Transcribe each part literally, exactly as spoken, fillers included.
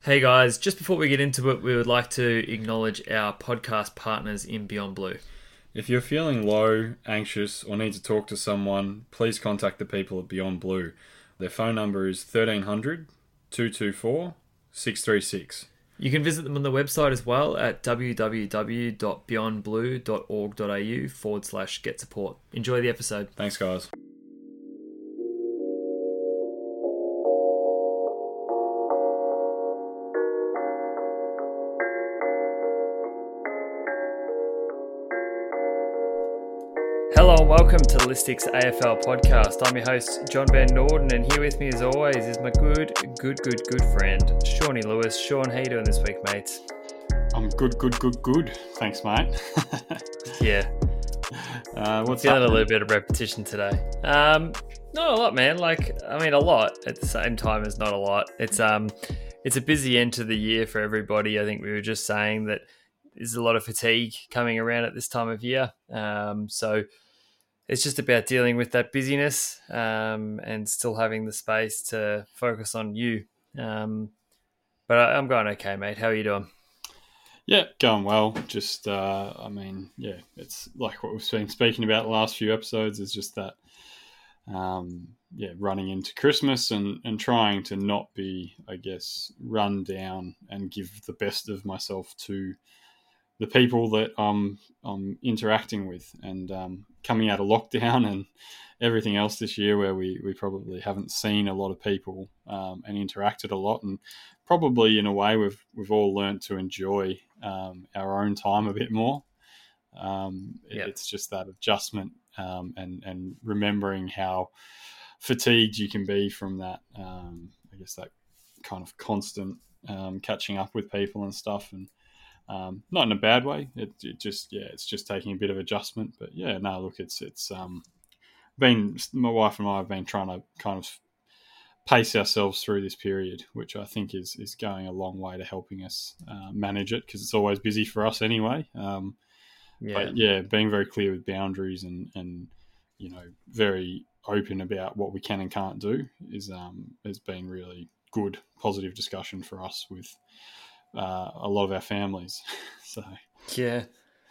Hey guys, just before we get into it, we would like to acknowledge our podcast partners in Beyond Blue. If you're feeling low, anxious, or need to talk to someone, please contact the people at Beyond Blue. Their phone number is thirteen hundred, two two four, six three six. You can visit them on the website as well at www.beyondblue.org.au forward slash get support. Enjoy the episode. Thanks, guys. Hello and welcome to the Listics A F L podcast. I'm your host, John Van Norden, and here with me as always is my good, good, good, good friend, Shawnee Lewis. Sean, how you doing this week, mate? I'm good, good, good, good. Thanks, mate. Yeah. Uh, what's Feeling happening? a little bit of repetition today. Um, not a lot, man. Like, I mean, a lot at the same time as not a lot. It's um, it's a busy end to the year for everybody. I think we were just saying that there's a lot of fatigue coming around at this time of year. Um, so it's just about dealing with that busyness um, and still having the space to focus on you. Um, but I, I'm going okay, mate. How are you doing? Yeah, going well. Just, uh, I mean, yeah, it's like what we've been speaking about the last few episodes is just that, um, yeah, running into Christmas and, and trying to not be, I guess, run down and give the best of myself to the people that I'm, I'm interacting with, and um, coming out of lockdown and everything else this year where we, we probably haven't seen a lot of people um, and interacted a lot, and probably in a way we've we've all learned to enjoy um, our own time a bit more. Um, it- Yep. It's just that adjustment um, and, and remembering how fatigued you can be from that, um, I guess that kind of constant um, catching up with people and stuff, and um, not in a bad way. It, it just, yeah, it's just taking a bit of adjustment. But yeah, no, look, it's it's um, been my wife and I have been trying to kind of pace ourselves through this period, which I think is is going a long way to helping us uh, manage it, because it's always busy for us anyway. Um, Yeah. but yeah, being very clear with boundaries and and you know very open about what we can and can't do is um, has been really good, positive discussion for us with uh, a lot of our families. So, Yeah.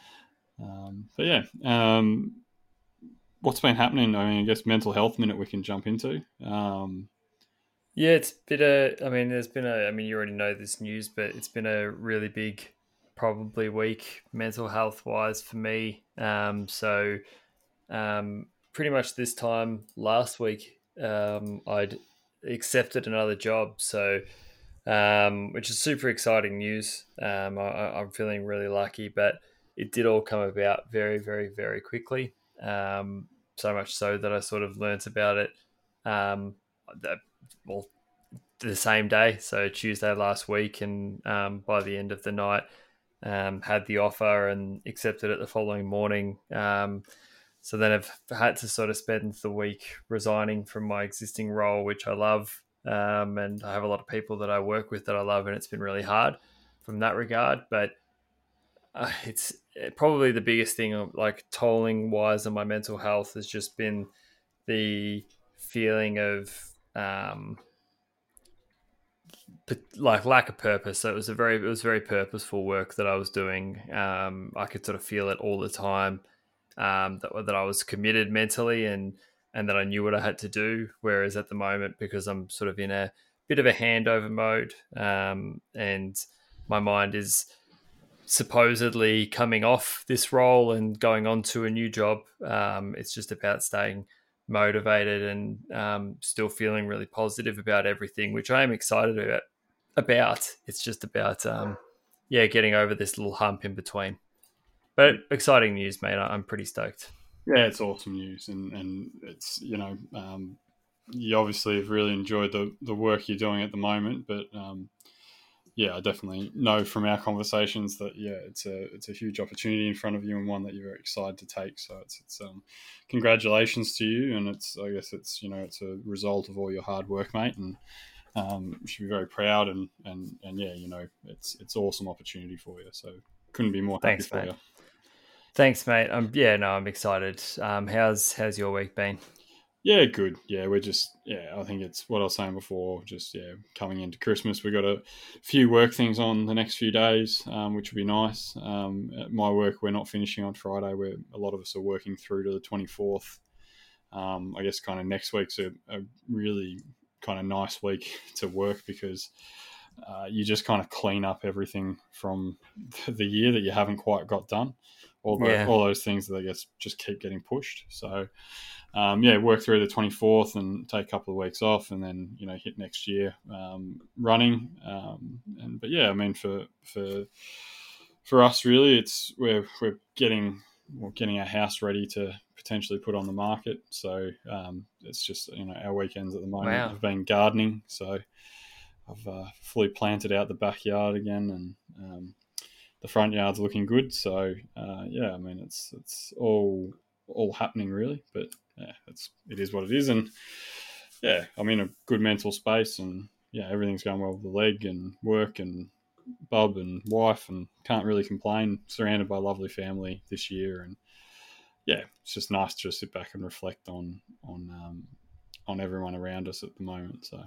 um, but yeah, um, what's been happening? I mean, I guess mental health minute we can jump into. Um, Yeah, it's been a, I mean, there's been a, I mean, you already know this news, but it's been a really big, probably week mental health wise for me. Um, so, um, pretty much this time last week, um, I'd accepted another job. So, um, which is super exciting news. Um, I, I- I'm feeling really lucky, but it did all come about very, very, very quickly. Um, so much so that I sort of learnt about it. Um, that, well, the same day, so Tuesday last week, and um, by the end of the night, um, had the offer and accepted it the following morning. Um, so then I've had to sort of spend the week resigning from my existing role, which I love, um, and I have a lot of people that I work with that I love, and it's been really hard from that regard. But uh, it's probably the biggest thing, of, like tolling wise, on my mental health has just been the feeling of um, like lack of purpose. So it was a very it was very purposeful work that I was doing. Um, I could sort of feel it all the time. Um, that that I was committed mentally, and and that I knew what I had to do. Whereas at the moment, because I'm sort of in a bit of a handover mode, um, and my mind is supposedly coming off this role and going on to a new job. Um, it's just about staying motivated and um, still feeling really positive about everything, which I am excited about. About it's just about um, yeah, getting over this little hump in between. But exciting news, mate. I- I'm pretty stoked. yeah, it's awesome news, and, and it's you know um, you obviously have really enjoyed the, the work you're doing at the moment, but um, yeah, I definitely know from our conversations that yeah, it's a it's a huge opportunity in front of you and one that you're very excited to take. So it's it's um, congratulations to you, and it's I guess it's you know it's a result of all your hard work, mate, and um, you should be very proud and and and yeah, you know it's it's awesome opportunity for you. So couldn't be more happy Thanks, for mate. you. Thanks, mate. Um, yeah, no, I'm excited. Um, how's how's your week been? Yeah, good. Yeah, we're just, yeah, I think it's what I was saying before, just, yeah, coming into Christmas. We've got a few work things on the next few days, um, which will be nice. Um, at my work, we're not finishing on Friday. We're, a lot of us are working through to the twenty-fourth. Um, I guess kind of next week's a, a really kind of nice week to work because uh, you just kind of clean up everything from the year that you haven't quite got done. All, the, Yeah. all those things that I guess just keep getting pushed. So, um, yeah, work through the twenty-fourth and take a couple of weeks off, and then you know hit next year um, running. Um, and but yeah, I mean for for for us really, it's we're we're getting we're getting our house ready to potentially put on the market. So um, it's just you know our weekends at the moment Wow. have been gardening. So I've uh, fully planted out the backyard again, and um, the front yard's looking good. So uh, yeah, I mean it's it's all all happening really, but yeah, it's it is what it is, and yeah, I'm in a good mental space, and yeah, everything's going well with the leg and work and bub and wife, and can't really complain. Surrounded by a lovely family this year, and yeah, it's just nice to just sit back and reflect on on um, on everyone around us at the moment. So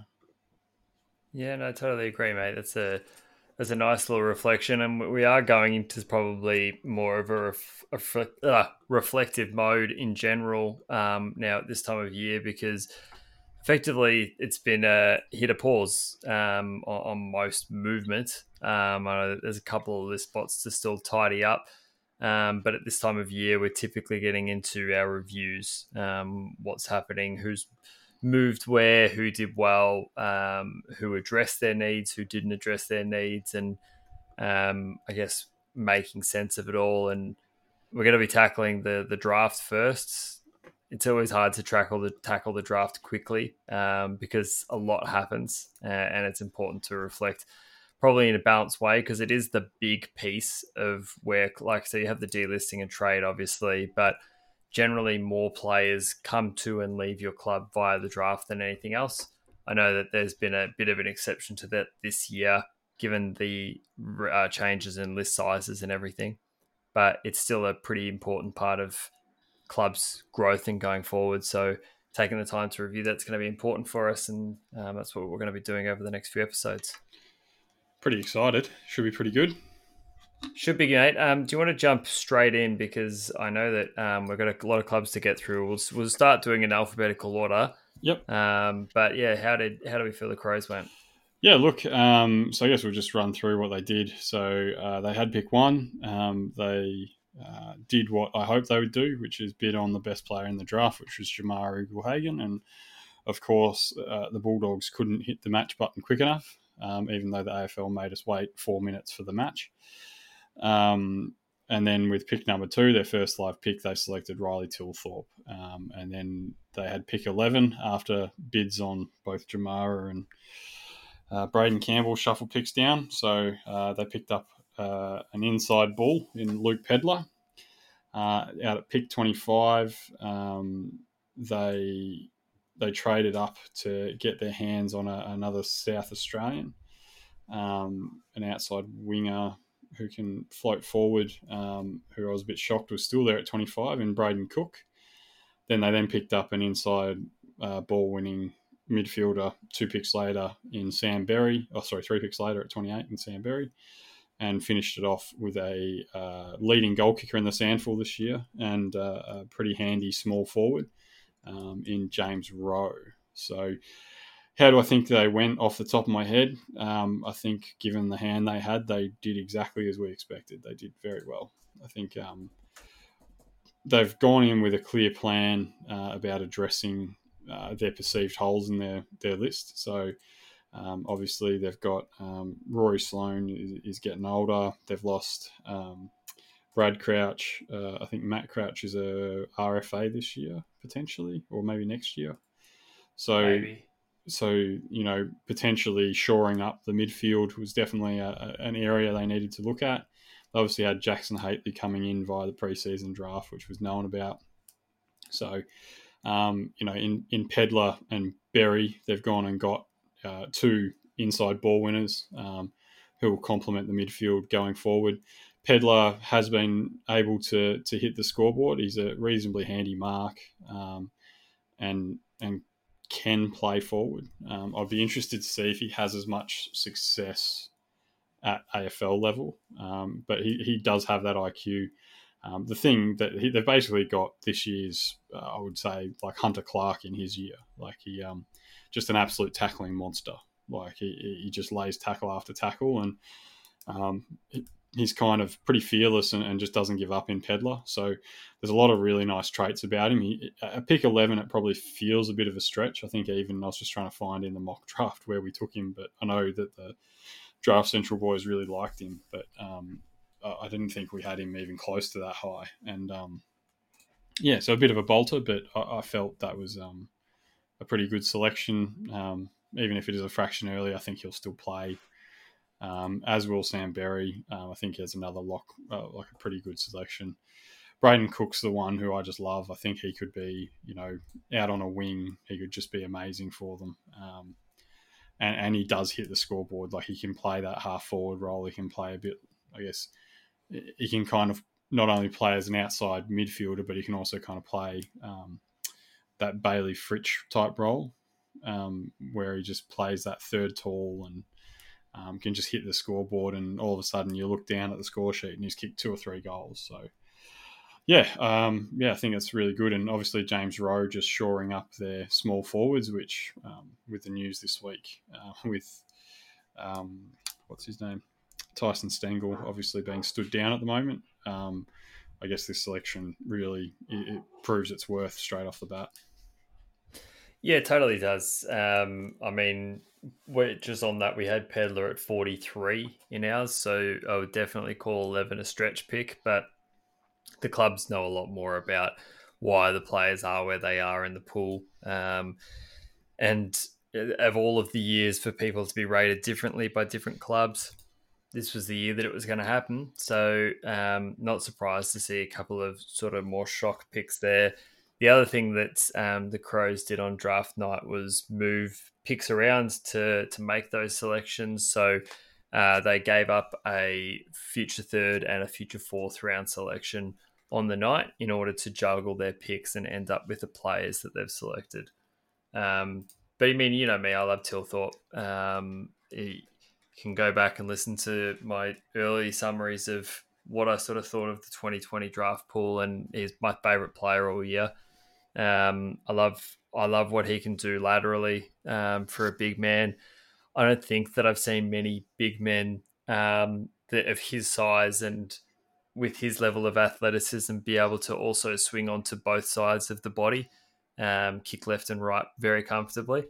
Yeah, no, I totally agree, mate. That's a that's a nice little reflection, and we are going into probably more of a, ref, a ref, uh, reflective mode in general um, now at this time of year because effectively it's been a hit a pause um, on, on most movement. Um, I know there's a couple of list spots to still tidy up. Um, but at this time of year, we're typically getting into our reviews, um, what's happening, who's moved where, who did well, um, who addressed their needs, who didn't address their needs, and um, I guess making sense of it all. And we're going to be tackling the the draft first. It's always hard to tackle the tackle the draft quickly um, because a lot happens, uh, and it's important to reflect probably in a balanced way because it is the big piece of where, like, so you have the delisting and trade, obviously, but generally more players come to and leave your club via the draft than anything else. I know that there's been a bit of an exception to that this year, given the uh, changes in list sizes and everything, but it's still a pretty important part of club's growth and going forward. So taking the time to review that's going to be important for us, and um, that's what we're going to be doing over the next few episodes. pretty excited. Should be pretty good. Should be great. Um, do you want to jump straight in because I know that um, we've got a lot of clubs to get through. We'll we'll start doing an alphabetical order. Yep. Um, but yeah, how did how do we feel the Crows went? Yeah, look, um, so I guess we'll just run through what they did. So uh, they had pick one. Um, they uh, did what I hoped they would do, which is bid on the best player in the draft, which was Jamar Ugle-Hagan. And of course, uh, the Bulldogs couldn't hit the match button quick enough, um, even though the A F L made us wait four minutes for the match. Um, and then with pick number two, their first live pick, they selected Riley Tilthorpe. Um, and then they had pick eleven after bids on both Jamara and uh, Braden Campbell shuffle picks down. So uh, they picked up uh, an inside ball in Luke Pedler. Uh, out at pick twenty-five, um, they they traded up to get their hands on a, another South Australian, um, an outside winger who can float forward, um, who I was a bit shocked was still there at twenty-five, in Braden Cook. Then they then picked up an inside uh, ball-winning midfielder two picks later in Sam Berry. Oh, sorry, three picks later at twenty-eight in Sam Berry, and finished it off with a uh, leading goal kicker in the Sandful this year and uh, a pretty handy small forward um, in James Rowe. So how do I think they went off the top of my head? Um, I think given the hand they had, they did exactly as we expected. They did very well. I think um, they've gone in with a clear plan uh, about addressing uh, their perceived holes in their, their list. So um, obviously they've got um, Rory Sloane is, is getting older. They've lost um, Brad Crouch. Uh, I think Matt Crouch is a R F A this year, potentially, or maybe next year. So Maybe. So, you know, potentially shoring up the midfield was definitely a, a, an area they needed to look at. They obviously had Jackson Hately coming in via the preseason draft, which was known about. So, um, you know, in, in Pedler and Berry, they've gone and got uh, two inside ball winners um, who will complement the midfield going forward. Pedler has been able to to hit the scoreboard. He's a reasonably handy mark. Um, and and can play forward. Um, I'd be interested to see if he has as much success at A F L level, um, but he, he does have that I Q. Um, the thing that he, they've basically got this year's, uh, I would say, like Hunter Clark in his year. Like he, um, just an absolute tackling monster. Like he, he just lays tackle after tackle, and um, he, he's kind of pretty fearless and, and just doesn't give up in Pedlar. So there's a lot of really nice traits about him. He, at pick eleven, it probably feels a bit of a stretch. I think even I was just trying to find in the mock draft where we took him, but I know that the Draft Central boys really liked him, but um, I didn't think we had him even close to that high. And um, yeah, so a bit of a bolter, but I, I felt that was um, a pretty good selection. Um, even if it is a fraction early, I think he'll still play. Um, as will Sam Berry. Um, I think he has another lock, uh, like a pretty good selection. Braden Cook's the one who I just love. I think he could be, you know, out on a wing. He could just be amazing for them. Um, and, and he does hit the scoreboard. Like he can play that half forward role. He can play a bit, I guess, he can kind of not only play as an outside midfielder, but he can also kind of play um, that Bailey Fritsch type role um, where he just plays that third tall and um, can just hit the scoreboard. And all of a sudden you look down at the score sheet and he's kicked two or three goals. So yeah, um, yeah, I think that's really good. And obviously James Rowe just shoring up their small forwards, which um, with the news this week uh, with um, what's his name? Tyson Stengel obviously being stood down at the moment. Um, I guess this selection really it, it proves its worth straight off the bat. Yeah, it totally does. Um, I mean, we're just on that, we had Pedlar at forty-three in ours, so I would definitely call eleven a stretch pick, but the clubs know a lot more about why the players are where they are in the pool. Um, and of all of the years for people to be rated differently by different clubs, this was the year that it was going to happen. So um, not surprised to see a couple of sort of more shock picks there. The other thing that um, the Crows did on draft night was move picks around to to make those selections. So uh, they gave up a future third and a future fourth round selection on the night in order to juggle their picks and end up with the players that they've selected. Um, but I mean, you know me, I love Tilthorpe. Um, he, can go back and listen to my early summaries of what I sort of thought of the twenty twenty draft pool, and he's my favorite player all year. Um, I love I love what he can do laterally um, for a big man. I don't think that I've seen many big men um, that of his size and with his level of athleticism be able to also swing onto both sides of the body, um, kick left and right very comfortably.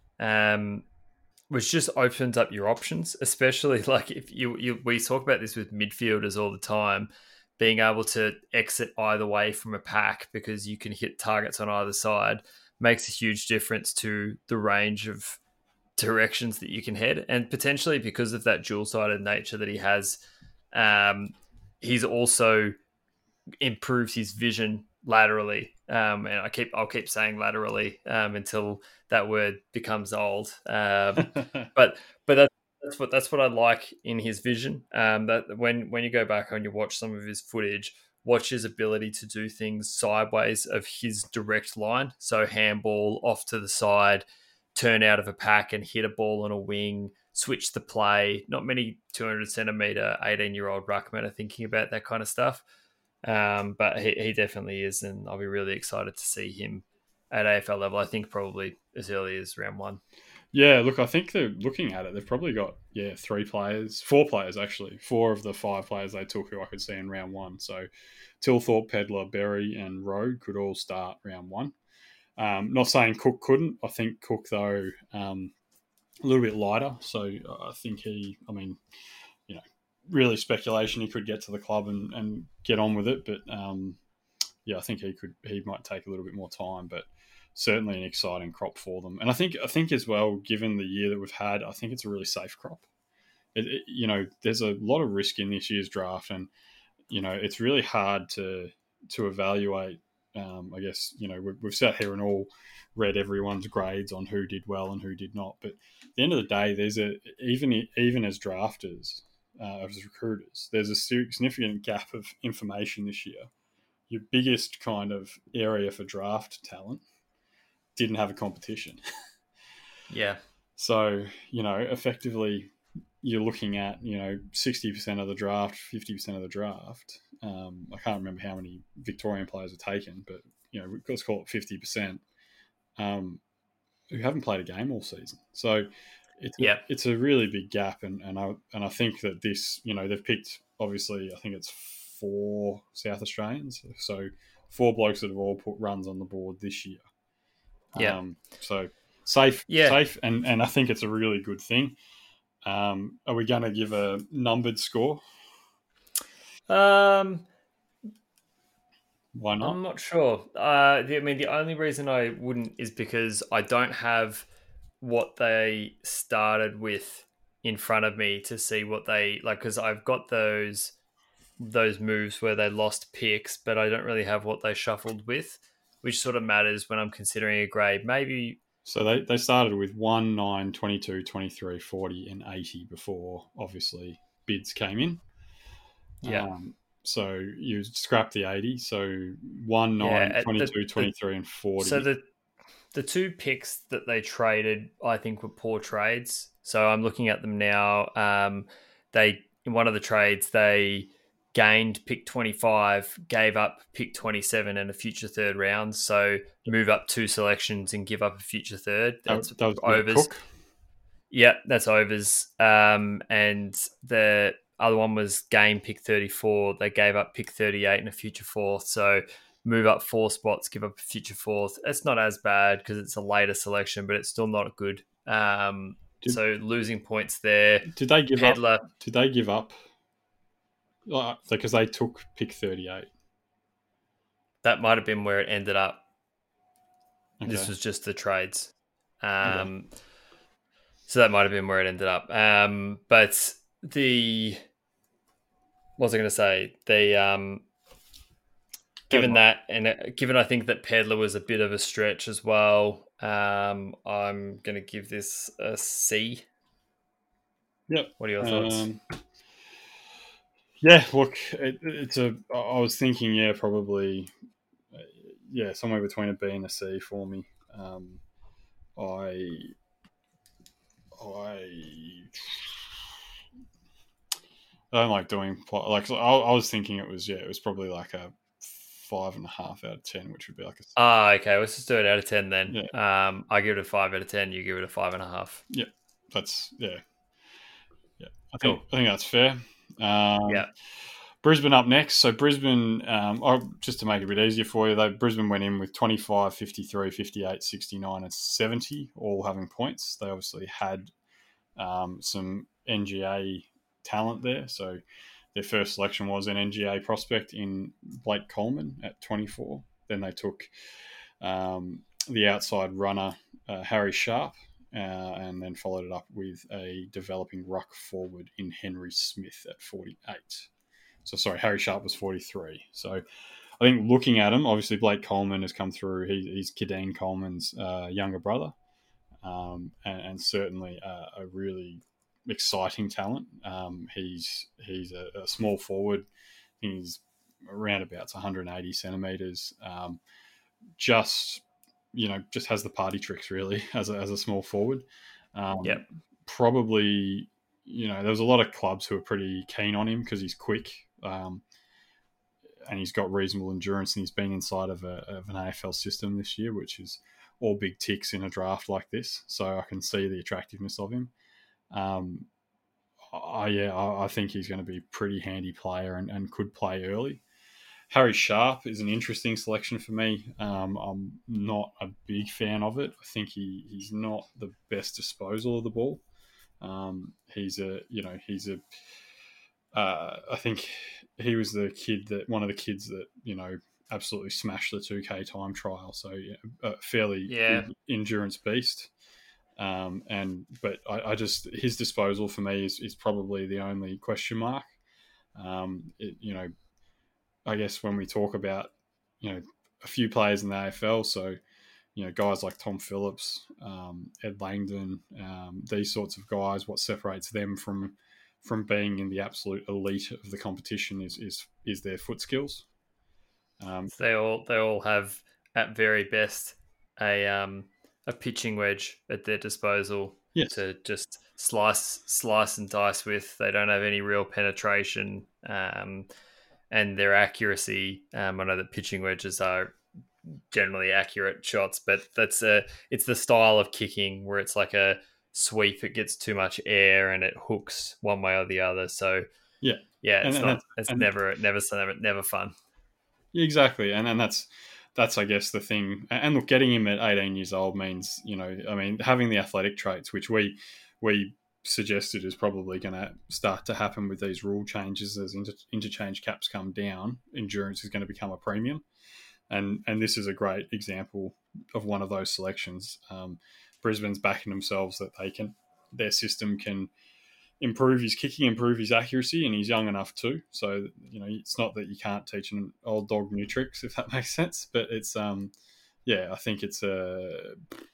Um, which just opens up your options, especially like if you, you we talk about this with midfielders all the time, being able to exit either way from a pack because you can hit targets on either side makes a huge difference to the range of directions that you can head. And potentially because of that dual-sided nature that he has, um, he's also improved his vision laterally. Um, and I keep I'll keep saying laterally um, until that word becomes old. Um, but but that's that's what that's what I like in his vision. Um, that when when you go back and you watch some of his footage, watch his ability to do things sideways of his direct line. So handball off to the side, turn out of a pack and hit a ball on a wing, switch the play. Not many two hundred centimeter, eighteen year old ruckmen are thinking about that kind of stuff. Um, but he, he definitely is, and I'll be really excited to see him at A F L level. I think probably as early as round one. Yeah, look, I think they're looking at it. They've probably got yeah three players, four players actually, four of the five players they took who I could see in round one. So Tilthorpe, Pedlar, Berry, and Rowe could all start round one. Um, not saying Cook couldn't. I think Cook though um, a little bit lighter. So I think he, I mean, you know, really speculation. He could get to the club and, and get on with it, but um, yeah, I think he could. He might take a little bit more time, but certainly an exciting crop for them. And I think I think as well, given the year that we've had, I think it's a really safe crop. It, it, you know, there's a lot of risk in this year's draft, and you know, it's really hard to to evaluate. Um, I guess you know we've, we've sat here and all read everyone's grades on who did well and who did not. But at the end of the day, there's a even even as drafters, uh, as recruiters, there's a significant gap of information this year. Your biggest kind of area for draft talent didn't have a competition. Yeah. So, you know, effectively you're looking at, you know, sixty percent of the draft, fifty percent of the draft. Um, I can't remember how many Victorian players were taken, but, you know, let's call it fifty percent, um, who haven't played a game all season. So it's a, Yeah. it's a really big gap. And, and, I, and I think that this, you know, they've picked, obviously, I think it's four South Australians. So four blokes that have all put runs on the board this year. Yeah. Um, so safe, Yeah. safe, and, and I think it's a really good thing. Um, are we going to give a numbered score? Um, Why not? I'm not sure. Uh, the, I mean, the only reason I wouldn't is because I don't have what they started with in front of me to see what they like. Because I've got those those moves where they lost picks, but I don't really have what they shuffled with, which sort of matters when I'm considering a grade. Maybe. So they, they started with one, nine, twenty-two, twenty-three, forty, and eighty before, obviously, bids came in. Yeah. Um, so you scrap the eighty. So one, nine, Yeah. twenty-two, The, the, twenty-three, and forty. so the the two picks that they traded, I think, were poor trades. So I'm looking at them now. Um, they in one of the trades they gained pick twenty-five, gave up pick twenty-seven and a future third round. So move up two selections and give up a future third. That's that, that was overs. Cook. Yeah, that's overs. Um, and the other one was game pick thirty-four. They gave up pick thirty-eight and a future fourth. So move up four spots, give up a future fourth. It's not as bad because it's a later selection, but it's still not good. Um, Did, so losing points there. Did they give Pedler, up? Did they give up? Because they took pick thirty-eight. That might have been where it ended up. Okay. This was just the trades. Um, okay. So that might have been where it ended up. Um, but the... What was I going to say? The... Um, Given that, and given I think that Pedler was a bit of a stretch as well, um, I'm going to give this a C. Yep. What are your thoughts? Um, yeah, look, it, it's a. I was thinking, yeah, probably, uh, yeah, somewhere between a B and a C for me. Um, I, I, I don't like doing like. I, I was thinking it was yeah, it was probably like a five and a half out of ten, which would be like a. Ah, okay. Let's just do it out of ten then. Yeah. Um, I give it a five out of ten. You give it a five and a half. Yeah, that's yeah, yeah. I Cool. think I think that's fair. Um, yeah. Brisbane up next. So Brisbane, um, oh, just to make it a bit easier for you, though, Brisbane went in with twenty-five, fifty-three, fifty-eight, sixty-nine, and seventy, all having points. They obviously had um, some N G A talent there. So their first selection was an N G A prospect in Blake Coleman at twenty-four. Then they took um, the outside runner, uh, Harry Sharp, uh, and then followed it up with a developing ruck forward in Henry Smith at forty-eight. So, sorry, Harry Sharp was forty-three. So, I think looking at him, obviously Blake Coleman has come through. He, he's Kadeen Coleman's uh, younger brother, um, and, and certainly a, a really exciting talent. Um, he's he's a, a small forward. I think he's around about one hundred eighty centimeters. Um, just you know, just has the party tricks really as a, as a small forward. Um, Yep. Probably, you know, there was a lot of clubs who are pretty keen on him because he's quick. Um, and he's got reasonable endurance, and he's been inside of, a, of an A F L system this year, which is all big ticks in a draft like this. So I can see the attractiveness of him. Um, I, yeah, I, I think he's going to be a pretty handy player and, and could play early. Harry Sharp is an interesting selection for me. Um, I'm not a big fan of it. I think he, he's not the best disposal of the ball. Um, he's a, you know, he's a, uh, I think he was the kid that, one of the kids that, you know, absolutely smashed the two K time trial. So yeah, a fairly Yeah. big endurance beast. Um, and, but I, I just, his disposal for me is, is probably the only question mark. Um, it, you know, I guess when we talk about, you know, a few players in the A F L, so, you know, guys like Tom Phillips, um, Ed Langdon, um, these sorts of guys, what separates them from from being in the absolute elite of the competition is is is their foot skills. Um, so they all they all have at very best a um, a pitching wedge at their disposal Yes. to just slice slice and dice with. They don't have any real penetration, um, and their accuracy. Um, I know that pitching wedges are generally accurate shots, but that's a it's the style of kicking where it's like a sweep. It gets too much air and it hooks one way or the other. So Yeah. yeah, And it's and not that's it's and never never never never fun. exactly, and and that's that's I guess the thing. And look, getting him at eighteen years old means, you know, I mean, having the athletic traits, which we we suggested is probably going to start to happen with these rule changes as inter- interchange caps come down. Endurance is going to become a premium, and and this is a great example of one of those selections. Um, Brisbane's backing themselves that they can their system can improve his kicking, improve his accuracy, and he's young enough too. So you know, it's not that you can't teach an old dog new tricks, if that makes sense. But it's um, yeah, I think it's a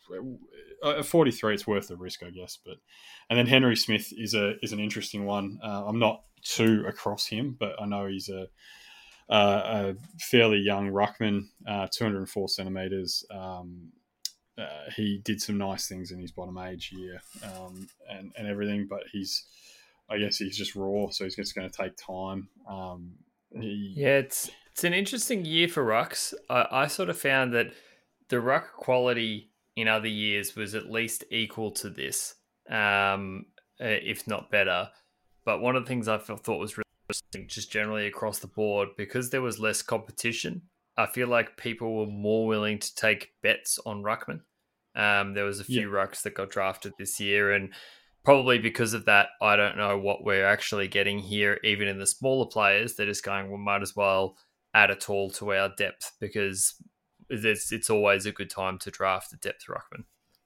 at forty-three, it's worth the risk, I guess. But and then Henry Smith is a is an interesting one. Uh, I'm not too across him, but I know he's a uh, a fairly young ruckman, uh, two hundred four centimeters. Um, uh, he did some nice things in his bottom age year, um, and and everything, but he's, I guess he's just raw, so he's just going to take time. Um, he, Yeah, it's it's an interesting year for rucks. I, I sort of found that the ruck quality in other years was at least equal to this, um, eh, if not better. But one of the things I felt, thought was really interesting, just generally across the board, because there was less competition. I feel like people were more willing to take bets on ruckman. Um, there was a yeah, few rucks that got drafted this year, and probably because of that, I don't know what we're actually getting here. Even in the smaller players, they're just going, we might as well add a tool to our depth because it's, it's always a good time to draft a depth ruckman.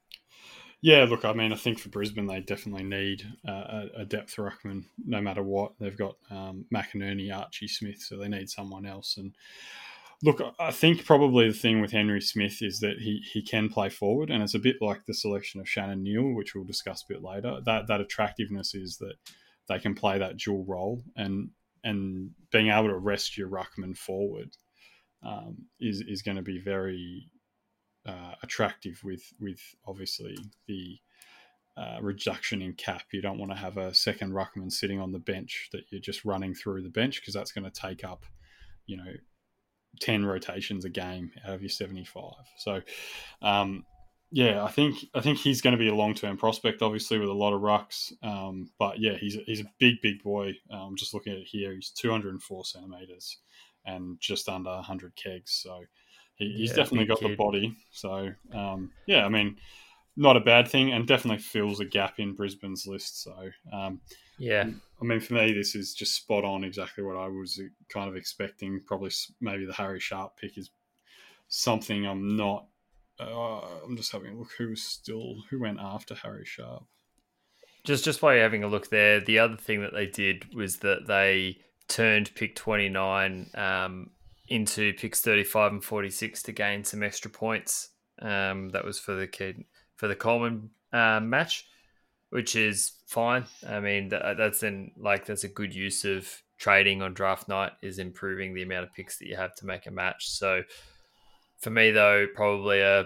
yeah. Look, I mean, I think for Brisbane, they definitely need uh, a, a depth ruckman, no matter what. They've got um, McInerney, Archie Smith, so they need someone else. And look, I think probably the thing with Henry Smith is that he, he can play forward, and it's a bit like the selection of Shannon Neal, which we'll discuss a bit later. That that attractiveness is that they can play that dual role, and and being able to rest your ruckman forward um, is is going to be very uh, attractive with with obviously the uh, reduction in cap. You don't want to have a second ruckman sitting on the bench that you're just running through the bench because that's going to take up, you know, ten rotations a game out of your seventy-five. So, um, yeah, I think I think he's going to be a long term prospect, obviously with a lot of rucks. Um, but yeah, he's he's a big big boy. I'm um, just looking at it here. He's two hundred four centimeters and just under one hundred kegs. So he, he's Yeah, definitely big got the kid. body. So um, yeah, I mean, not a bad thing, and definitely fills a gap in Brisbane's list. So um, Yeah. I mean, for me, this is just spot on, exactly what I was kind of expecting. Probably maybe the Harry Sharp pick is something I'm not. Uh, I'm just having a look who was still who went after Harry Sharp. Just just while you're having a look there, the other thing that they did was that they turned pick twenty-nine um, into picks thirty-five and forty-six to gain some extra points. Um, that was for the kid for the Coleman uh, match, which is fine. I mean, that, that's in like that's a good use of trading on draft night, is improving the amount of picks that you have to make a match. So for me, though, probably a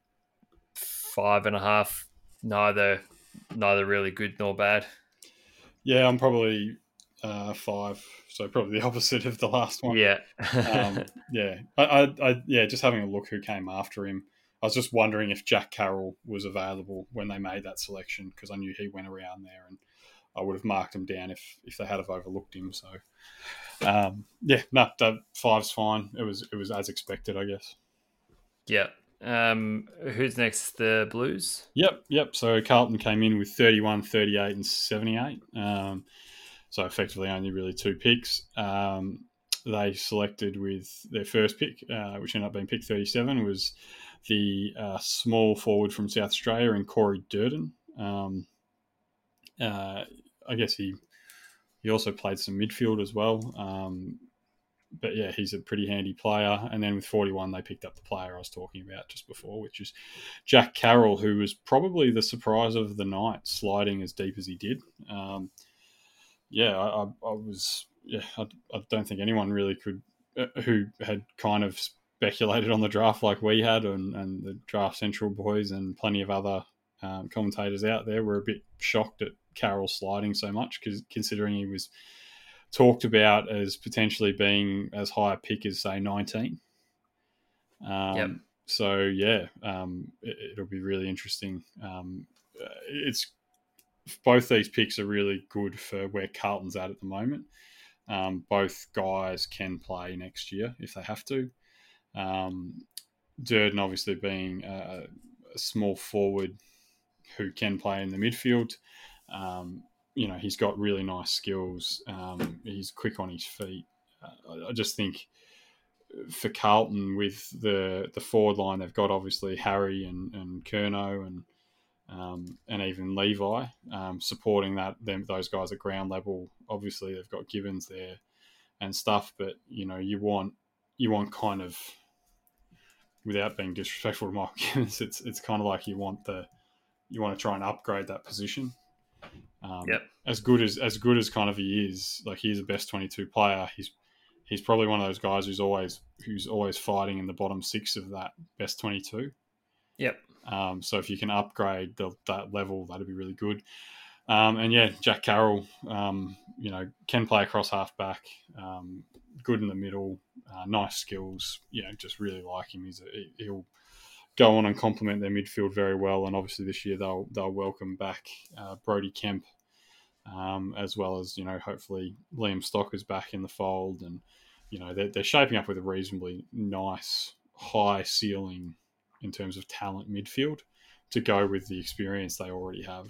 five and a half. Neither neither really good nor bad. Yeah, I'm probably uh, five, so probably the opposite of the last one. Yeah. Um, yeah, I, I, I, yeah, just having a look who came after him. I was just wondering if Jack Carroll was available when they made that selection because I knew he went around there, and I would have marked him down if if they had have overlooked him. So um, yeah, no, five's fine. It was it was as expected, I guess. Yeah. Um, who's next? The Blues? Yep, yep. So Carlton came in with thirty-one, thirty-eight, and seventy-eight. Um, so effectively only really two picks. Um, they selected with their first pick, uh, which ended up being pick thirty-seven, was the uh, small forward from South Australia in Corey Durden. Um, uh, I guess he he also played some midfield as well. Um, but yeah, he's a pretty handy player. And then with forty-one, they picked up the player I was talking about just before, which is Jack Carroll, who was probably the surprise of the night, sliding as deep as he did. Um, yeah, I, I, I was. Yeah, I, I don't think anyone really could, uh, who had kind of speculated on the draft like we had, and, and the Draft Central boys and plenty of other um, commentators out there were a bit shocked at Carroll sliding so much, because considering he was talked about as potentially being as high a pick as, say, nineteen. Um, Yep. So, yeah, um, it, it'll be really interesting. Um, it's both these picks are really good for where Carlton's at at the moment. Um, both guys can play next year if they have to. Um, Durden obviously being a, a small forward who can play in the midfield. Um, you know, he's got really nice skills. Um, he's quick on his feet. Uh, I just think for Carlton, with the the forward line, they've got obviously Harry and, and Curnow and um, and even Levi um, supporting that them those guys at ground level. Obviously, they've got Gibbons there and stuff, but you know, you want you want kind of, without being disrespectful to Mike Gibbons, it's it's kind of like you want the you want to try and upgrade that position. Um, Yep. As good as as good as kind of he is, like he's a best twenty-two player. He's he's probably one of those guys who's always who's always fighting in the bottom six of that best twenty-two. Yep. Um, so if you can upgrade the, that level, that'd be really good. Um, and yeah, Jack Carroll, um, you know, can play across half back, um, good in the middle, uh, nice skills. You know, just really like him. He's a, he'll go on and complement their midfield very well. And obviously this year they'll they'll welcome back uh, Brody Kemp, um, as well as, you know, hopefully Liam Stocker's back in the fold, and you know they're, they're shaping up with a reasonably nice high ceiling in terms of talent midfield to go with the experience they already have.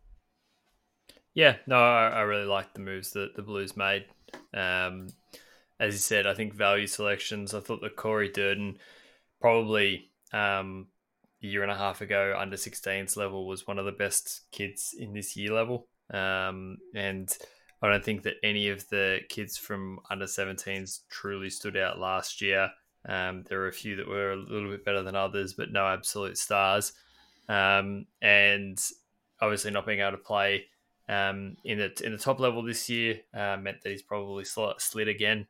Yeah, no, I, I really like the moves that the Blues made. Um, as you said, I think value selections. I thought that Corey Durden probably um, a year and a half ago, under sixteens level, was one of the best kids in this year level. Um, and I don't think that any of the kids from under seventeens truly stood out last year. Um, there were a few that were a little bit better than others, but no absolute stars. Um, and obviously not being able to play um, in the in the top level this year uh, meant that he's probably sl- slid again.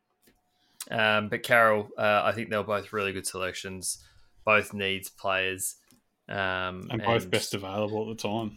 Um, but Carroll, uh, I think they were both really good selections, both needs players, um, And both and best available at the time.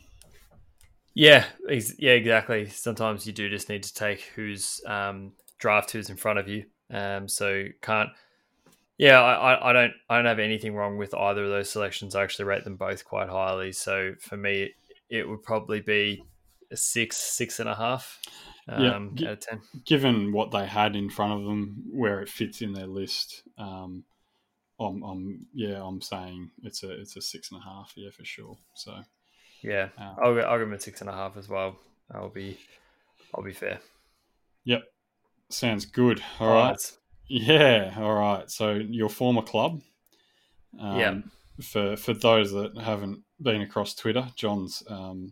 yeah, ex- yeah, exactly. Sometimes you do just need to take who's um, draft who's in front of you. Um, so can't. Yeah, I, I, I don't I don't have anything wrong with either of those selections. I actually rate them both quite highly. So for me, it would probably be a six, six and a half Yeah, um, g- out of ten. given what they had in front of them, where it fits in their list, um, I'm, I'm yeah, I'm saying it's a it's a six and a half, yeah, for sure. So Yeah, um, I'll go- I'll give them a six and a half as well. I'll be I'll be fair. yep, sounds good. All right, Pies. yeah, all right. So your former club, Yeah. um, for for those that haven't been across Twitter, John's um,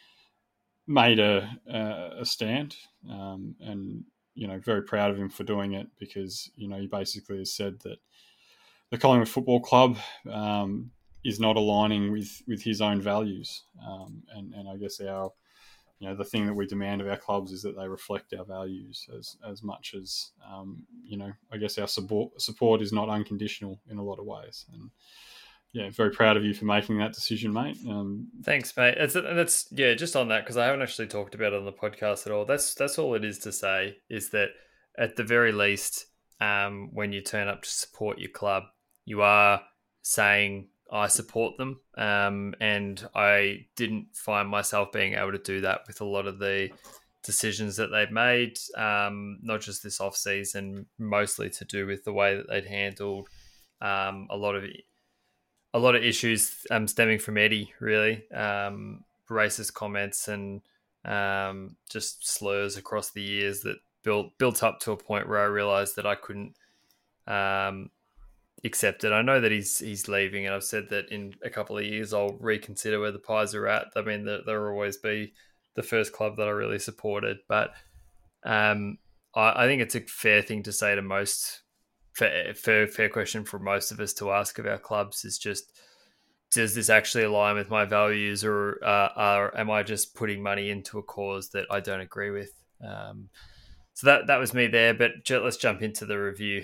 made a a, a stand, um, and you know, very proud of him for doing it, because you know he basically has said that the Collingwood Football Club um, is not aligning with, with his own values, um, and and I guess our, you know, the thing that we demand of our clubs is that they reflect our values as as much as um, you know, I guess our support support is not unconditional in a lot of ways. And yeah, very proud of you for making that decision, mate. Um, Thanks, mate. That's that's yeah. Just on that, because I haven't actually talked about it on the podcast at all. That's that's all it is to say is that at the very least, um, when you turn up to support your club, you are saying I support them. Um, and I didn't find myself being able to do that with a lot of the decisions that they've made. Um, not just this off season, mostly to do with the way that they'd handled um, a lot of a lot of issues um, stemming from Eddie, really. Um, racist comments and um, just slurs across the years that built built up to a point where I realized that I couldn't um, accept it. I know that he's he's leaving, and I've said that in a couple of years I'll reconsider where the Pies are at. I mean, there will always be the first club that I really supported, but um, I, I think it's a fair thing to say to most. Fair, fair, fair question for most of us to ask of our clubs is just, does this actually align with my values, or uh, are, am I just putting money into a cause that I don't agree with? Um, so that that was me there, but let's jump into the review.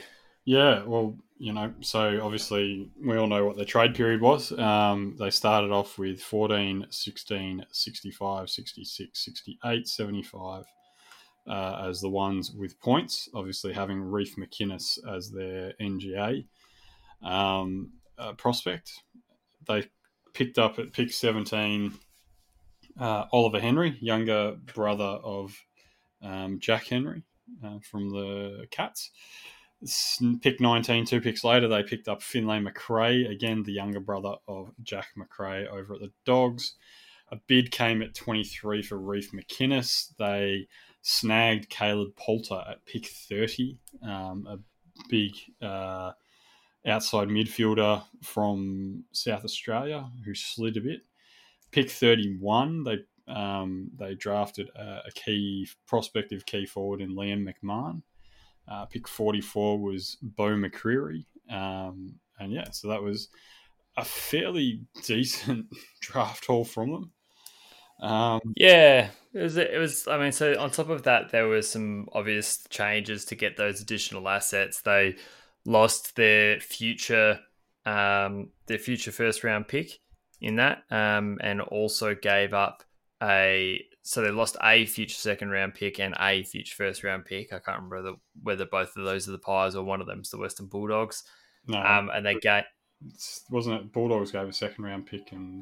Yeah, well, you know, so obviously we all know what the trade period was. Um, they started off with fourteen, sixteen, sixty-five, sixty-six, sixty-eight, seventy-five uh, as the ones with points, obviously having Reef McInnes as their N G A um, uh, prospect. They picked up at pick seventeen uh, Oliver Henry, younger brother of um, Jack Henry uh, from the Cats. Pick nineteen, two picks later, they picked up Finlay Macrae, again, the younger brother of Jack Macrae over at the Dogs. A bid came at twenty-three for Reef McInnes. They snagged Caleb Poulter at pick thirty, um, a big uh, outside midfielder from South Australia who slid a bit. Pick thirty-one, they um, they drafted a, a key prospective key forward in Liam McMahon. Uh, pick forty-four was Bo McCreary. Um, and yeah, so that was a fairly decent draft haul from them. Um, Yeah, it was. It was. I mean, so on top of that, there were some obvious changes to get those additional assets. They lost their future, um, their future first round pick in that, um, and also gave up a. So they lost a future second round pick and a future first round pick. I can't remember whether, whether both of those are the Pies or one of them is the Western Bulldogs. no, Um, and they gave. wasn't it Bulldogs gave a second round pick and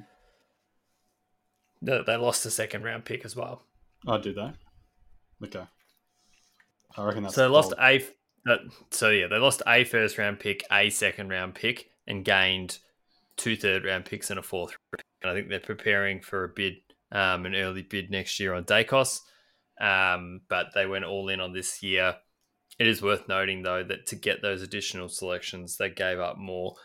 They lost a second round pick as well. I did that. Okay. I reckon that's So they lost dog. a. Uh, so yeah, they lost a first round pick, a second round pick, and gained two third round picks and a fourth. And I think they're preparing for a bid, um, an early bid next year on Dacos. Um, but they went all in on this year. It is worth noting though that to get those additional selections, they gave up more.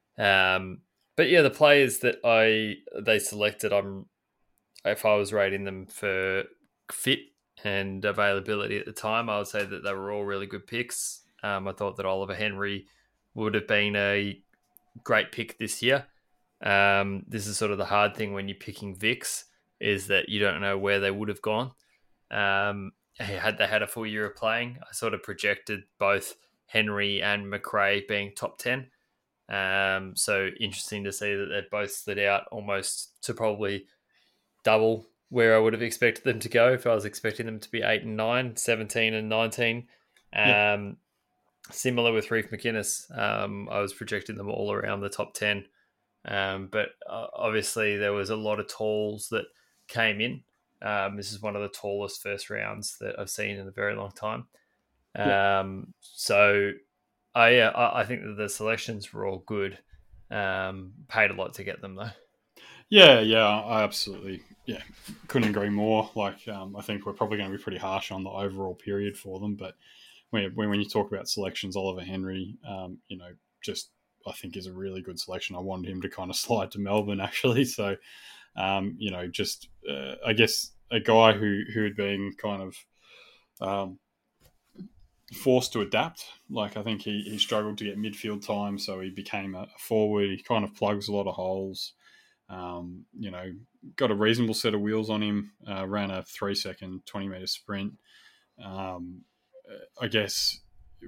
Um, but yeah, the players that I they selected, I'm if I was rating them for fit and availability at the time, I would say that they were all really good picks. Um, I thought that Oliver Henry would have been a great pick this year. Um, this is sort of the hard thing when you're picking Vicks is that you don't know where they would have gone. Um, had they had a full year of playing, I sort of projected both Henry and Macrae being top ten. Um, so interesting to see that they both slid out almost to probably double where I would have expected them to go if I was expecting them to be eight and nine, seventeen and nineteen. Yeah. Um, similar with Reef McInnes. Um, I was projecting them all around the top ten. Um, but uh, obviously, there was a lot of talls that came in. Um, this is one of the tallest first rounds that I've seen in a very long time. Yeah. Um, so, I, yeah, I, I think that the selections were all good. Um, paid a lot to get them, though. Yeah, yeah, I absolutely, yeah, couldn't agree more. Like, um, I think we're probably going to be pretty harsh on the overall period for them, but when when you talk about selections, Oliver Henry, um, you know, just I think is a really good selection. I wanted him to kind of slide to Melbourne actually, so um, you know, just uh, I guess a guy who who had been kind of um, forced to adapt. Like I think he, he struggled to get midfield time, so he became a forward. He kind of plugs a lot of holes. Um, you know, got a reasonable set of wheels on him. Uh, ran a three second twenty meter sprint. Um, I guess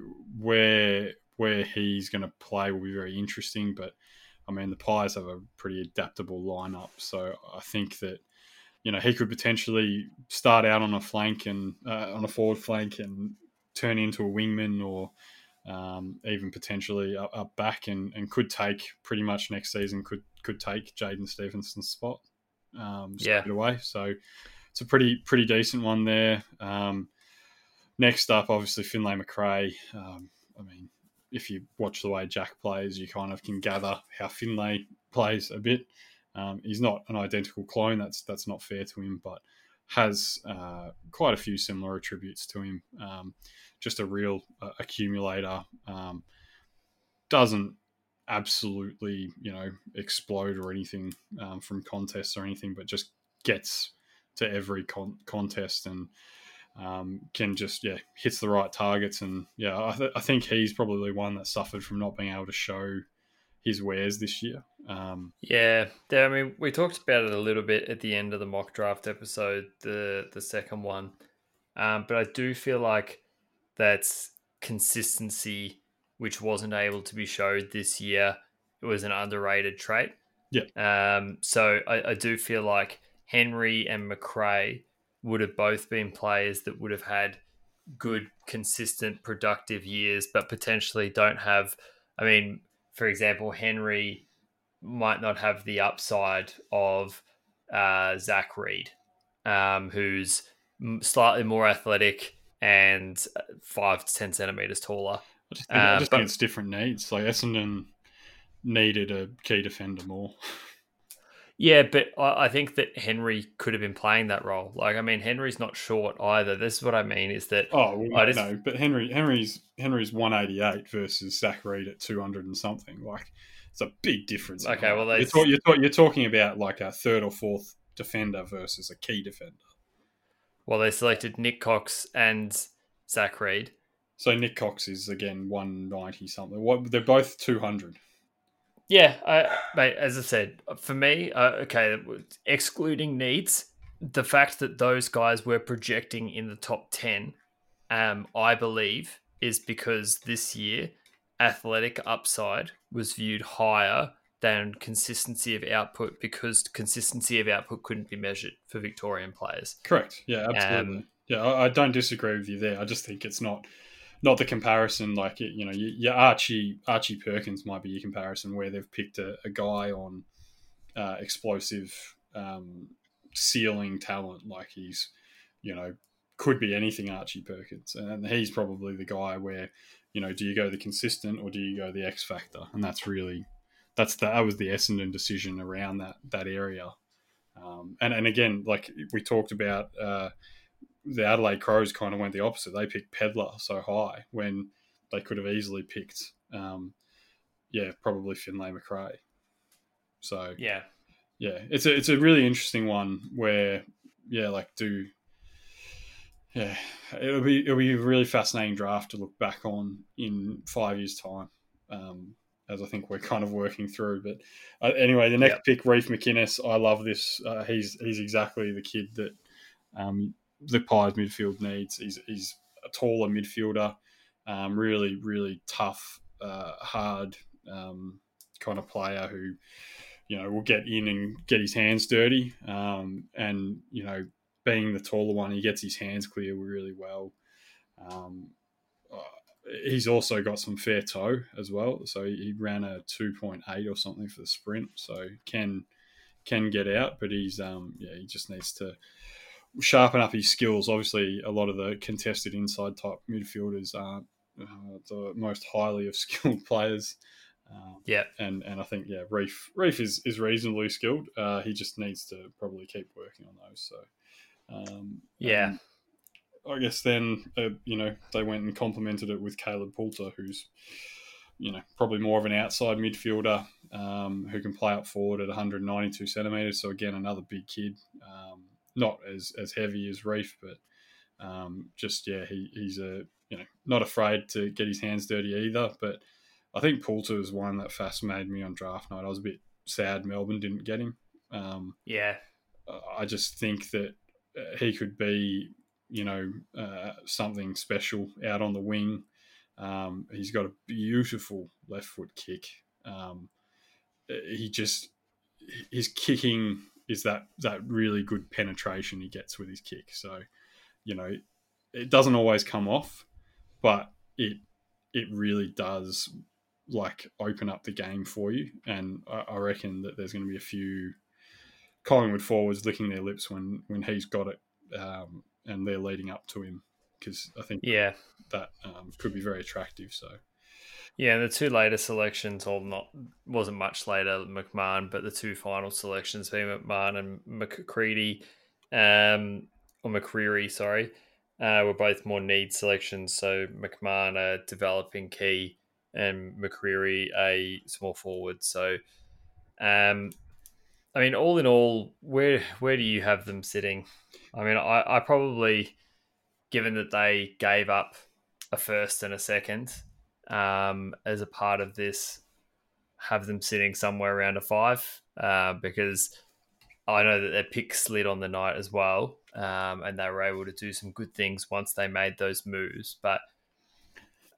where where he's going to play will be very interesting. But I mean, the Pies have a pretty adaptable lineup, so I think that you know he could potentially start out on a flank and uh, on a forward flank and turn into a wingman or um, even potentially up, up back and, and could take pretty much next season could could take Jaden Stevenson's spot um, straight Yeah. away. So it's a pretty pretty decent one there. Um, next up, obviously Finlay Macrae. Um, I mean, if you watch the way Jack plays, you kind of can gather how Finlay plays a bit. Um, he's not an identical clone. That's that's not fair to him, but has uh, quite a few similar attributes to him. Um, just a real uh, accumulator. Um, doesn't absolutely, you know, explode or anything um, from contests or anything, but just gets to every con- contest and um, can just, yeah, hits the right targets. And yeah, I, th- I think he's probably one that suffered from not being able to show his wares this year. Um, Yeah, there, I mean, we talked about it a little bit at the end of the mock draft episode, the the second one, um, but I do feel like that's consistency which wasn't able to be showed this year, it was an underrated trait. Yeah. Um, so I, I do feel like Henry and Macrae would have both been players that would have had good, consistent, productive years, but potentially don't have. I mean, for example, Henry might not have the upside of uh, Zach Reed, um, who's slightly more athletic and five to ten centimeters taller. I just think I Uh, just but think it's different needs. Like Essendon needed a key defender more. yeah, but I, I think that Henry could have been playing that role. Like, I mean, Henry's not short either. This is what I mean is that Oh well, I no, just no, but Henry Henry's Henry's one eighty-eight versus Zach Reed at two hundred and something. Like it's a big difference. in okay. height. Well, you're, they talk, you're, talk, you're talking about like a third or fourth defender versus a key defender. well they selected Nick Cox and Zach Reed. So Nick Cox is again one ninety something. What they're both two hundred. Yeah, I, mate. As I said, for me, uh, okay, excluding needs, the fact that those guys were projecting in the top ten, um, I believe, is because this year athletic upside was viewed higher than consistency of output because consistency of output couldn't be measured for Victorian players. Correct. Yeah, absolutely. Um, yeah, I, I don't disagree with you there. I just think it's not not the comparison. Like you know, your Archie Archie Perkins might be your comparison where they've picked a, a guy on uh, explosive um, ceiling talent. Like he's you know could be anything Archie Perkins, and he's probably the guy where you know do you go the consistent or do you go the X factor, and that's really that's the, that was the Essendon decision around that that area. Um, and and again, like we talked about. Uh, the Adelaide Crows kind of went the opposite. They picked Pedler so high when they could have easily picked, um, yeah, probably Finlay Macrae. So yeah, yeah, it's a it's a really interesting one where yeah, like do yeah, it'll be it'll be a really fascinating draft to look back on in five years' time. Um, as I think we're kind of working through, but uh, anyway, the next yep. pick, Reef McInnes. I love this. Uh, he's he's exactly the kid that. Um, the Pies midfield needs. He's, he's a taller midfielder, um, really, really tough, uh, hard um, kind of player who, you know, will get in and get his hands dirty. Um, and, you know, being the taller one, he gets his hands clear really well. Um, uh, he's also got some fair toe as well. So he ran a two point eight or something for the sprint. So can can get out, but he's, um, yeah, he just needs to sharpen up his skills. Obviously, a lot of the contested inside type midfielders aren't uh, the most highly of skilled players. Um, Yeah, and and I think yeah, Reef Reef is, is reasonably skilled. Uh, he just needs to probably keep working on those. So um, yeah, I guess then uh, you know they went and complemented it with Caleb Poulter, who's you know probably more of an outside midfielder um, who can play up forward at one ninety-two centimeters. So again, another big kid. Um, Not as, as heavy as Reef, but um, just yeah, he, he's a you know not afraid to get his hands dirty either. But I think Poulter is one that fascinated me on draft night. I was a bit sad Melbourne didn't get him. Um, yeah, I just think that he could be you know uh, something special out on the wing. Um, he's got a beautiful left foot kick. Um, he just his kicking. Is that that really good penetration he gets with his kick. So, you know, it doesn't always come off, but it it really does like open up the game for you. And I, I reckon that there's going to be a few Collingwood forwards licking their lips when when he's got it um, and they're leading up to him because I think yeah. that um, could be very attractive. So. Yeah, the two later selections, or not, wasn't much later, McMahon, but the two final selections being McMahon and McCready, um, or McCreary, sorry, uh, were both more need selections. So McMahon a developing key and McCreary a small forward. So, um, I mean, all in all, where where do you have them sitting? I mean, I, I probably, given that they gave up a first and a second, um, as a part of this, have them sitting somewhere around a five uh, because I know that their pick slid on the night as well, um, and they were able to do some good things once they made those moves. But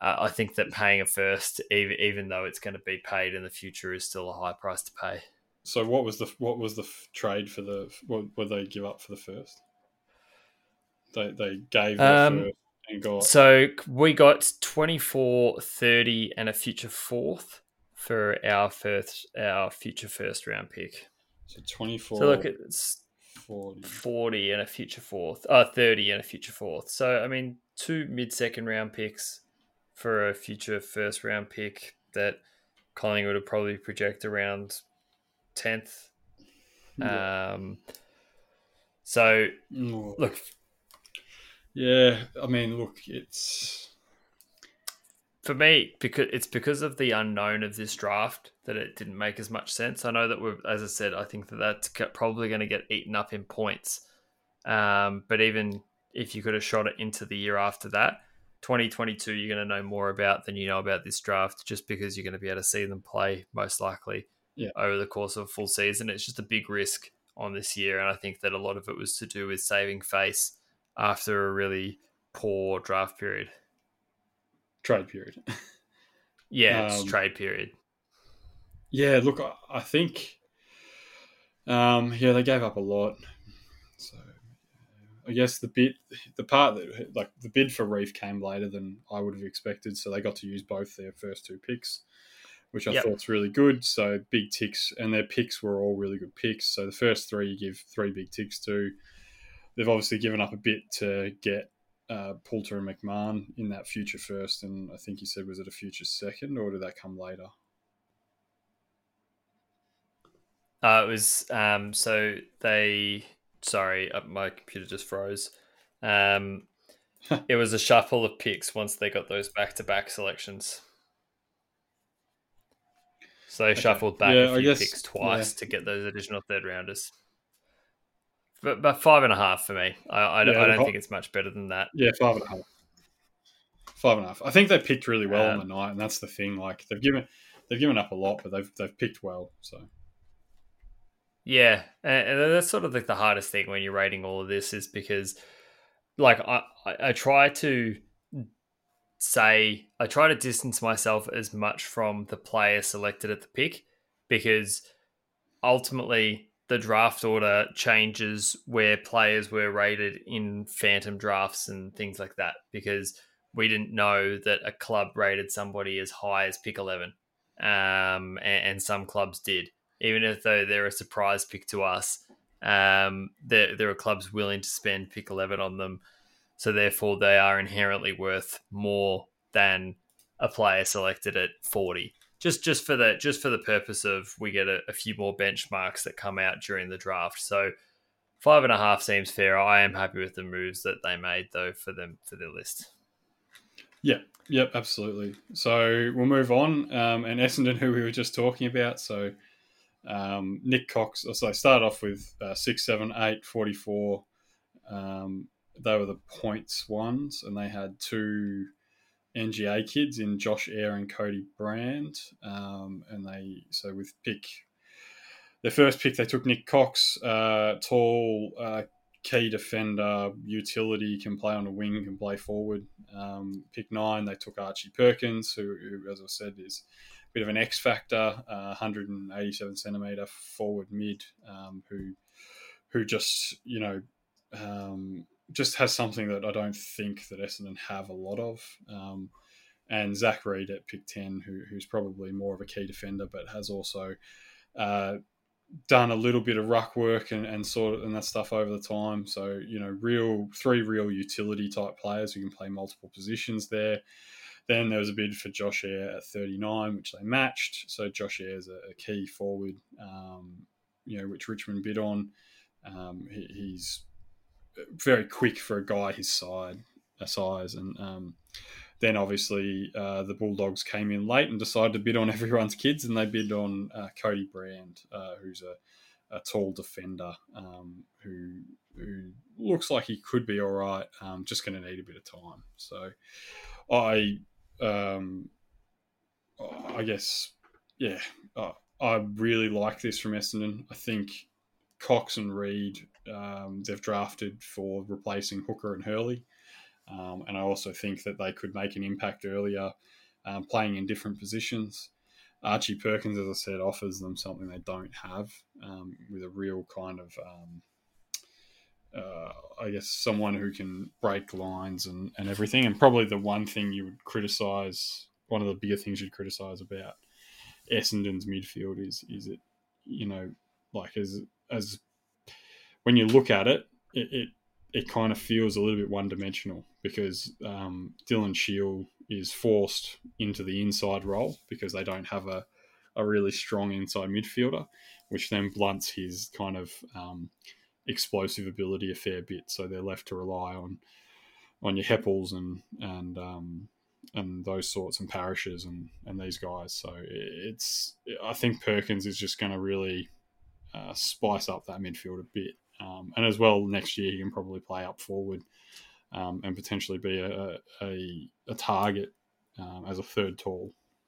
uh, I think that paying a first, even even though it's going to be paid in the future, is still a high price to pay. So what was the what was the f- trade for the what would they give up for the first? They they gave their Um, first and got so we got twenty-four, thirty, and a future fourth for our first our future first round pick. so So look, twenty-four, it's forty. forty and a future fourth, uh, thirty and a future fourth. So, I mean, two mid second round picks for a future first round pick that Collingwood would probably project around tenth. Yeah. Um, so, Mm. look, Yeah, I mean, look, it's for me, because it's because of the unknown of this draft that it didn't make as much sense. I know that we're, as I said, I think that that's probably going to get eaten up in points. Um, but even if you could have shot it into the year after that, twenty twenty-two, you're going to know more about than you know about this draft, just because you're going to be able to see them play most likely yeah, over the course of a full season. It's just a big risk on this year, and I think that a lot of it was to do with saving face after a really poor draft period. trade period. Yeah, it's um, trade period. yeah, look, I, I think, um, yeah, they gave up a lot. So I guess the bid, the part that like the bid for Reef came later than I would have expected, so they got to use both their first two picks, which I Yep. thought's really good. So big ticks, and their picks were all really good picks. So the first three you give three big ticks to. They've obviously given up a bit to get uh, Poulter and McMahon in that future first, and I think you said, was it a future second, or did that come later? Uh, it was um, so they. Sorry, uh, my computer just froze. Um, it was a shuffle of picks once they got those back-to-back selections. So they Okay. shuffled back Yeah, a I few guess. picks Yeah, twice to get those additional third rounders. But, but five and a half for me. I, I, yeah, I look, don't I- think it's much better than that. yeah, five and a half. Five and a half. I think they picked really well on the Um, night, and that's the thing. Like they've given they've given up a lot, but they've they've picked well. So yeah, and, and that's sort of like the hardest thing when you're rating all of this is because, like, I, I, I try to say I try to distance myself as much from the player selected at the pick because ultimately the draft order changes where players were rated in phantom drafts and things like that because we didn't know that a club rated somebody as high as pick eleven, um, and, and some clubs did, even if though they're a surprise pick to us. Um, there, there are clubs willing to spend pick eleven on them, so therefore they are inherently worth more than a player selected at forty. Just just for the just for the purpose of we get a, a few more benchmarks that come out during the draft. So five and a half seems fair. I am happy with the moves that they made though for them for their list. yeah, yep, absolutely. So we'll move on. Um, and Essendon, who we were just talking about. So um, Nick Cox. So I started off with uh, six, seven, eight, forty-four. Um, they were the points ones, and they had two N G A kids in Josh Eyre and Cody Brand. Um, and they, so with pick, their first pick, they took Nick Cox, uh, tall, uh, key defender, utility, can play on a wing, can play forward. Um, pick nine, they took Archie Perkins, who, who, as I said, is a bit of an X factor, uh, one hundred eighty-seven centimetre forward mid, um, who, who just, you know, um, just has something that I don't think that Essendon have a lot of. Um, and Zach Reed at pick ten, who, who's probably more of a key defender, but has also uh, done a little bit of ruck work and, and sort of and that stuff over the time. So, you know, real three real utility type players who can play multiple positions there. Then there was a bid for Josh Eyre at thirty-nine, which they matched. So Josh Eyre is a, a key forward, um, you know, which Richmond bid on. Um, he, he's very quick for a guy his side, uh, size, and um, then obviously uh, the Bulldogs came in late and decided to bid on everyone's kids, and they bid on uh, Cody Brand, uh, who's a, a tall defender um, who who looks like he could be all right. Um, just going to need a bit of time. So I um, I guess yeah, uh, I really like this from Essendon. I think Cox and Reed, um, they've drafted for replacing Hooker and Hurley. Um, and I also think that they could make an impact earlier, um, playing in different positions. Archie Perkins, as I said, offers them something they don't have, um, with a real kind of, um, uh, I guess, someone who can break lines and, and everything. And probably the one thing you would criticise, one of the bigger things you'd criticise about Essendon's midfield is is it, you know, like as as when you look at it, it it, it kind of feels a little bit one dimensional because um, Dylan Shield is forced into the inside role because they don't have a, a really strong inside midfielder, which then blunts his kind of um, explosive ability a fair bit. So they're left to rely on on your Heppels and and um, and those sorts and Parishes and and these guys. So it's I think Perkins is just going to really uh, spice up that midfield a bit. Um, and as well, next year he can probably play up forward um, and potentially be a a, a target um, as a third tall.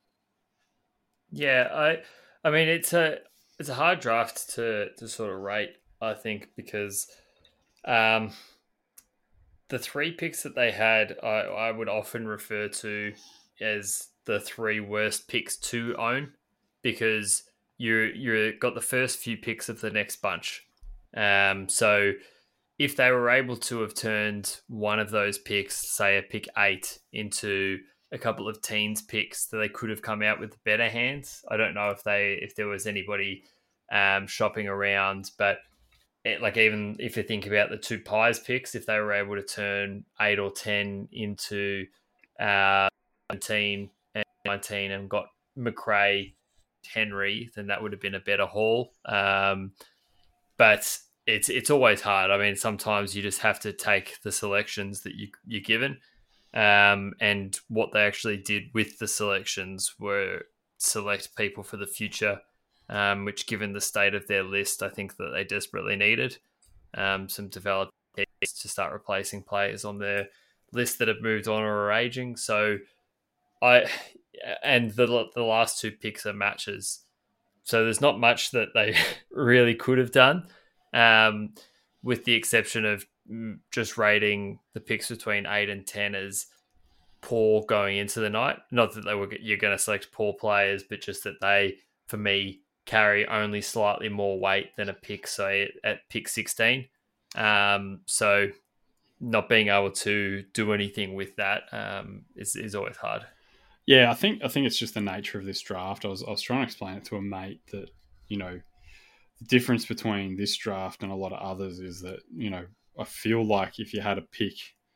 Yeah, I I mean it's a it's a hard draft to to sort of rate, I think, because um, the three picks that they had, I, I would often refer to as the three worst picks to own because you you got the first few picks of the next bunch. Um, so if they were able to have turned one of those picks, say a pick eight, into a couple of teens picks, that they could have come out with better hands. I don't know if they if there was anybody um, shopping around, but it, like even if you think about the two Pies picks, if they were able to turn eight or ten into uh, nineteen and nineteen and got McRae, Henry, then that would have been a better haul. Um, but it's it's always hard. I mean, sometimes you just have to take the selections that you you're given, um, and what they actually did with the selections were select people for the future, um, which, given the state of their list, I think that they desperately needed um, some developers to start replacing players on their list that have moved on or are aging. So I and the the last two picks are matches. So there's not much that they really could have done, um, with the exception of just rating the picks between eight and ten as poor going into the night. Not that they were you're going to select poor players, but just that they, for me, carry only slightly more weight than a pick, say at pick sixteen. Um, so not being able to do anything with that um, is is always hard. Yeah, I think I think it's just the nature of this draft. I was I was trying to explain it to a mate that, you know, the difference between this draft and a lot of others is that, you know, I feel like if you had a pick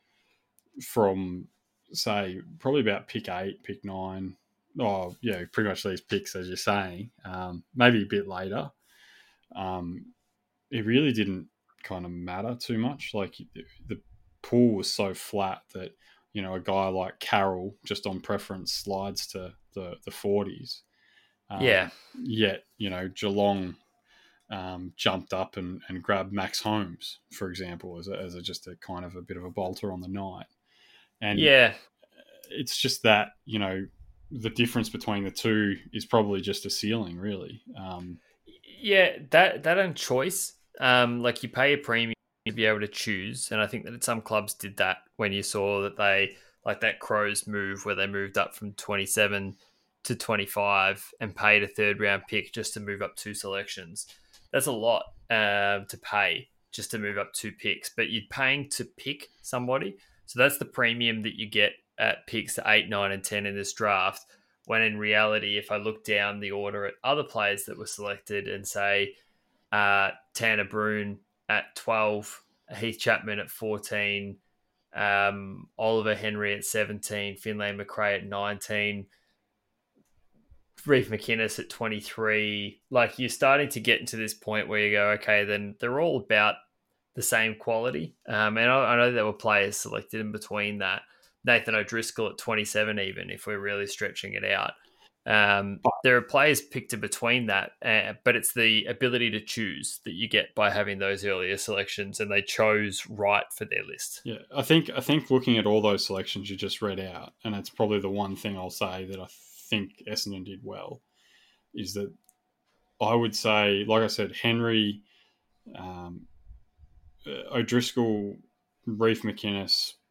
from, say, probably about pick eight, pick nine, oh yeah, pretty much these picks as you're saying, um, maybe a bit later, um, it really didn't kind of matter too much. Like the pool was so flat that, you know, a guy like Carroll just on preference slides to the the forties. Um, Yeah, yet, you know, Geelong um, jumped up and, and grabbed Max Holmes, for example, as a, as a, just a kind of a bit of a bolter on the night. And yeah, it's just that, you know, the difference between the two is probably just a ceiling, really. Um, yeah. That that and choice. Um, like you pay a premium to be able to choose, and I think that some clubs did that when you saw that they like that Crows move where they moved up from twenty-seven to twenty-five and paid a third round pick just to move up two selections. That's a lot um, to pay just to move up two picks, but you're paying to pick somebody. So that's the premium that you get at picks eight, nine, and ten in this draft. When in reality, if I look down the order at other players that were selected and say uh, Tanner Bruhn at twelve, Heath Chapman at fourteen, um, Oliver Henry at seventeen, Finlay McRae at nineteen, Reef McInnes at twenty-three. Like you're starting to get into this point where you go, okay, then they're all about the same quality. Um, and I, I know there were players selected in between that. Nathan O'Driscoll at twenty-seven, even if we're really stretching it out. Um, there are players picked in between that, uh, but it's the ability to choose that you get by having those earlier selections, and they chose right for their list. yeah, I think I think looking at all those selections you just read out, and it's probably the one thing I'll say that I think Essendon did well, is that I would say, like I said, Henry, um, O'Driscoll, Reef McInnes,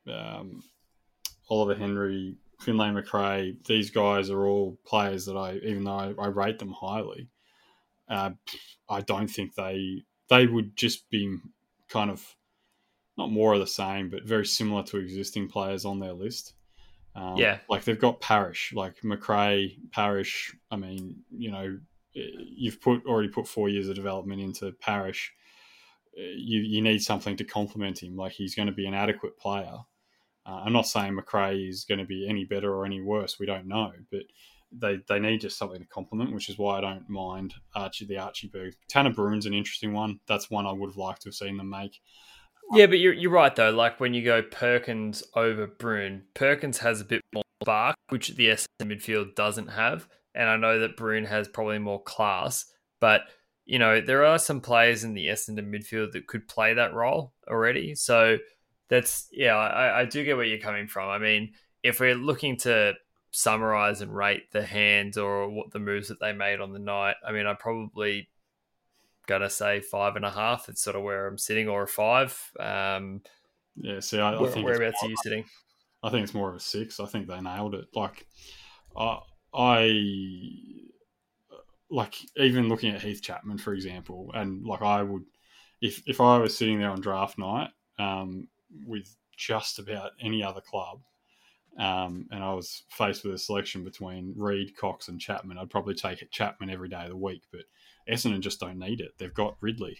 um, Oliver Henry, Finlay McRae, these guys are all players that I, even though I, I rate them highly, uh, I don't think they they would just be kind of not more of the same, but very similar to existing players on their list. Um, Yeah. like they've got Parrish, like McRae, Parrish. I mean, you know, you've put already put four years of development into Parrish. You you need something to complement him. Like he's going to be an adequate player. Uh, I'm not saying McRae is going to be any better or any worse. We don't know, but they they need just something to complement, which is why I don't mind Archie the Archie Berg. Tanner Bruin's an interesting one. That's one I would have liked to have seen them make. Yeah, but you're you're right though. Like when you go Perkins over Bruin, Perkins has a bit more spark, which the Essendon midfield doesn't have, and I know that Bruin has probably more class. But you know there are some players in the Essendon midfield that could play that role already. So that's yeah, I, I do get where you're coming from. I mean, if we're looking to summarize and rate the hands or what the moves that they made on the night, I mean, I probably gonna say five and a half. It's sort of where I'm sitting, or a five. Um, Yeah, see, I, I where, think it's whereabouts are more, you sitting? I think it's more of a six. I think they nailed it. Like, I, I like even looking at Heath Chapman for example, and like I would, if if I was sitting there on draft night um, with just about any other club, um, and I was faced with a selection between Reed, Cox, and Chapman, I'd probably take it Chapman every day of the week. But Essendon just don't need it. They've got Ridley,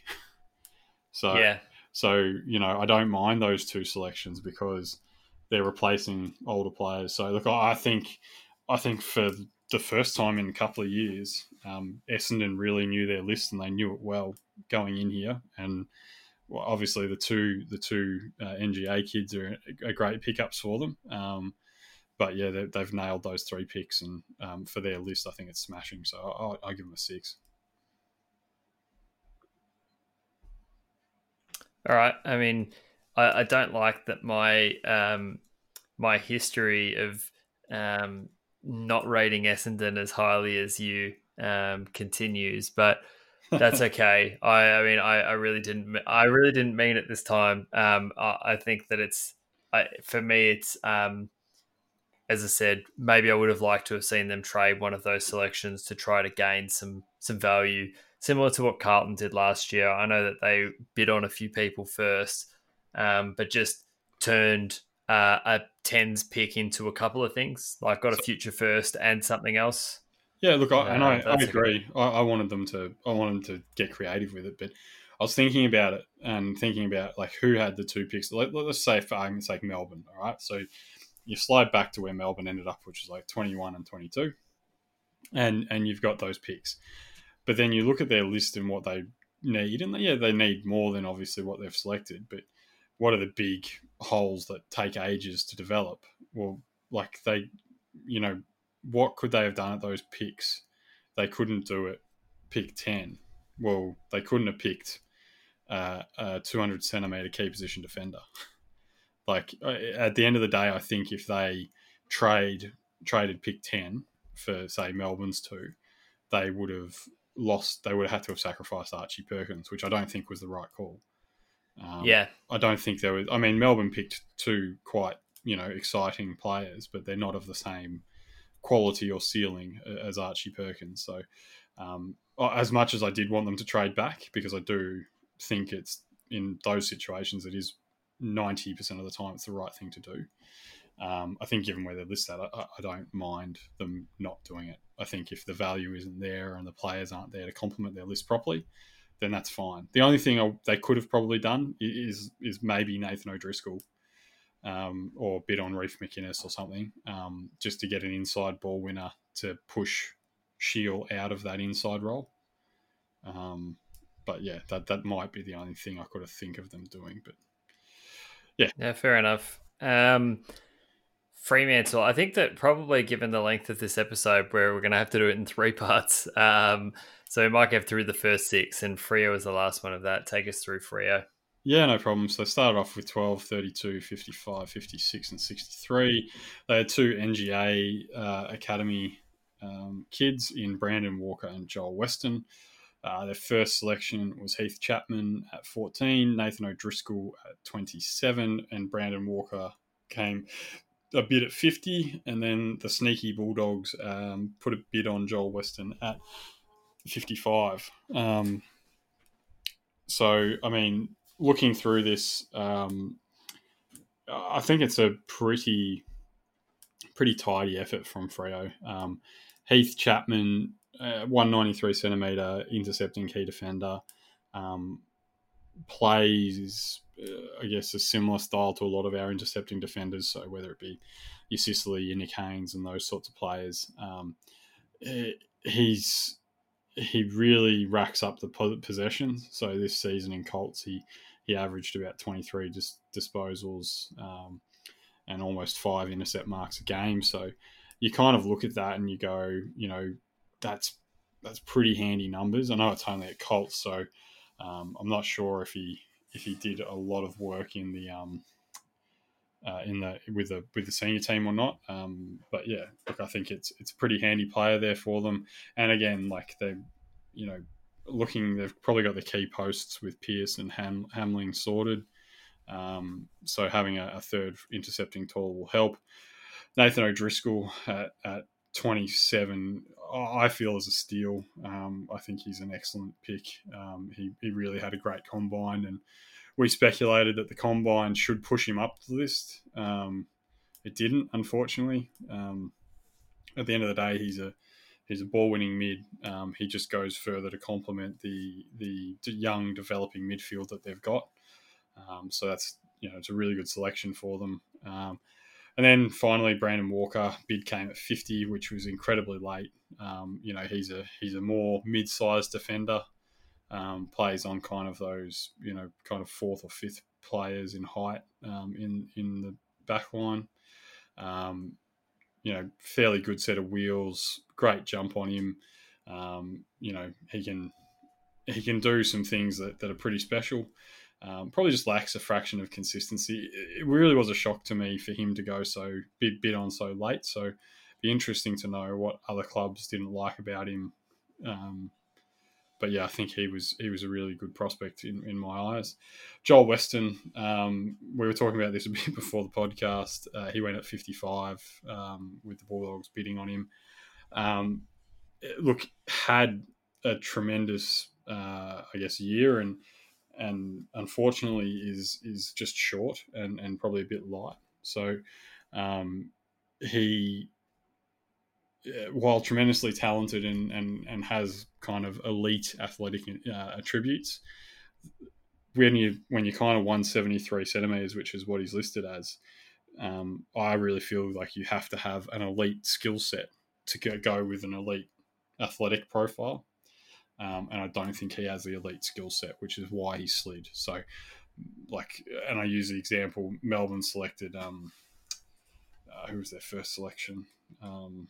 so Yeah, so you know I don't mind those two selections because they're replacing older players. So look, I think I think for the first time in a couple of years, um, Essendon really knew their list and they knew it well going in here. And well, obviously the two the two uh, N G A kids are, are great pickups for them. Um, but yeah, they, they've nailed those three picks, and um, for their list, I think it's smashing. So I, I give them a six. all right. I mean, I, I don't like that my um, my history of um, not rating Essendon as highly as you um, continues, but that's okay. I, I mean, I, I really didn't. I really didn't mean it this time. Um, I, I think that it's I, for me. It's um, as I said, maybe I would have liked to have seen them trade one of those selections to try to gain some some value, similar to what Carlton did last year. I know that they bid on a few people first, um, but just turned uh, a tens pick into a couple of things, like got a So, future first and something else. yeah, look, I, and I, Um, I that's okay. agree. I, I wanted them to I wanted them to get creative with it, but I was thinking about it and thinking about like who had the two picks. Let, let's say for argument's sake, Melbourne. All right, so you slide back to where Melbourne ended up, which is like twenty-one and twenty-two, and and you've got those picks. But then you look at their list and what they need, and yeah, they need more than obviously what they've selected. But what are the big holes that take ages to develop? Well, like they, you know, what could they have done at those picks? They couldn't do it. Pick ten. Well, they couldn't have picked uh, a two hundred centimeter key position defender. Like uh, at the end of the day, I think if they trade traded pick ten for say Melbourne's two, they would have lost. They would have had to have sacrificed Archie Perkins, which I don't think was the right call. Um, Yeah, I don't think there was. I mean, Melbourne picked two quite you know exciting players, but they're not of the same quality or ceiling as Archie Perkins. So, um, as much as I did want them to trade back, because I do think it's in those situations it is ninety percent of the time it's the right thing to do. Um, I think given where they're listed, I, I don't mind them not doing it. I think if the value isn't there and the players aren't there to complement their list properly, then that's fine. The only thing I, they could have probably done is is maybe Nathan O'Driscoll um, or bid on Reef McInnes or something, um, just to get an inside ball winner to push Shield out of that inside role. Um, but yeah, that that might be the only thing I could have think of them doing. But yeah, yeah, fair enough. Um, Fremantle, I think that probably given the length of this episode, where we're going to have to do it in three parts, um, so we might get through the first six, and Freo is the last one of that. Take us through Freo. yeah, no problem. So they started off with twelve, thirty-two, fifty-five, fifty-six, and sixty-three. They had two N G A uh, Academy um, kids in Brandon Walker and Joel Weston. Uh, their first selection was Heath Chapman at fourteen, Nathan O'Driscoll at twenty-seven, and Brandon Walker came a bid at fifty, and then the sneaky Bulldogs um, put a bid on Joel Weston at fifty-five. Um, so, I mean, looking through this, um, I think it's a pretty pretty tidy effort from Freo. Um, Heath Chapman, uh, one ninety-three centimetre intercepting key defender, um, plays, uh, I guess, a similar style to a lot of our intercepting defenders. So whether it be your Sicily, your Nick Haynes, and those sorts of players, um, he's he really racks up the possessions. So this season in Colts, he he averaged about twenty-three dis- disposals. Um, and almost five intercept marks a game. So you kind of look at that and you go, you know, that's that's pretty handy numbers. I know it's only at Colts, so um, I'm not sure if he if he did a lot of work in the um, uh, in the with the with the senior team or not. Um, but yeah, look, I think it's it's a pretty handy player there for them. And again, like they, you know, looking, they've probably got the key posts with Pierce and Ham, Hamling sorted. Um, so having a, a third intercepting tall will help. Nathan O'Driscoll at, at twenty-seven, I feel is a steal. Um, I think he's an excellent pick. Um, he, he really had a great combine, and we speculated that the combine should push him up the list. Um, it didn't, unfortunately. Um, at the end of the day, he's a he's a ball-winning mid. Um, he just goes further to complement the the young developing midfield that they've got. Um, so that's, you know, it's a really good selection for them. Um, and then finally, Brandon Walker bid came at fifty, which was incredibly late. Um, you know, he's a he's a more mid-sized defender, um, plays on kind of those, you know, kind of fourth or fifth players in height um, in in the back line. Um, you know, fairly good set of wheels, great jump on him. Um, you know, he can he can do some things that, that are pretty special. Um, probably just lacks a fraction of consistency. It really was a shock to me for him to go so bid, bid on so late. So it'd be interesting to know what other clubs didn't like about him. Um, but yeah, I think he was he was a really good prospect in, in my eyes. Joel Weston, um, we were talking about this a bit before the podcast. Uh, he went at fifty-five um, with the Bulldogs bidding on him. Um, look, had a tremendous, uh, I guess, year, and and unfortunately is is just short and, and probably a bit light. So um, he, while tremendously talented and, and, and has kind of elite athletic uh, attributes, when you when you kind of one seventy-three centimeters, which is what he's listed as, um, I really feel like you have to have an elite skill set to go, go with an elite athletic profile. Um, and I don't think he has the elite skill set, which is why he slid. So, like, and I use the example, Melbourne selected, um, uh, who was their first selection? Um,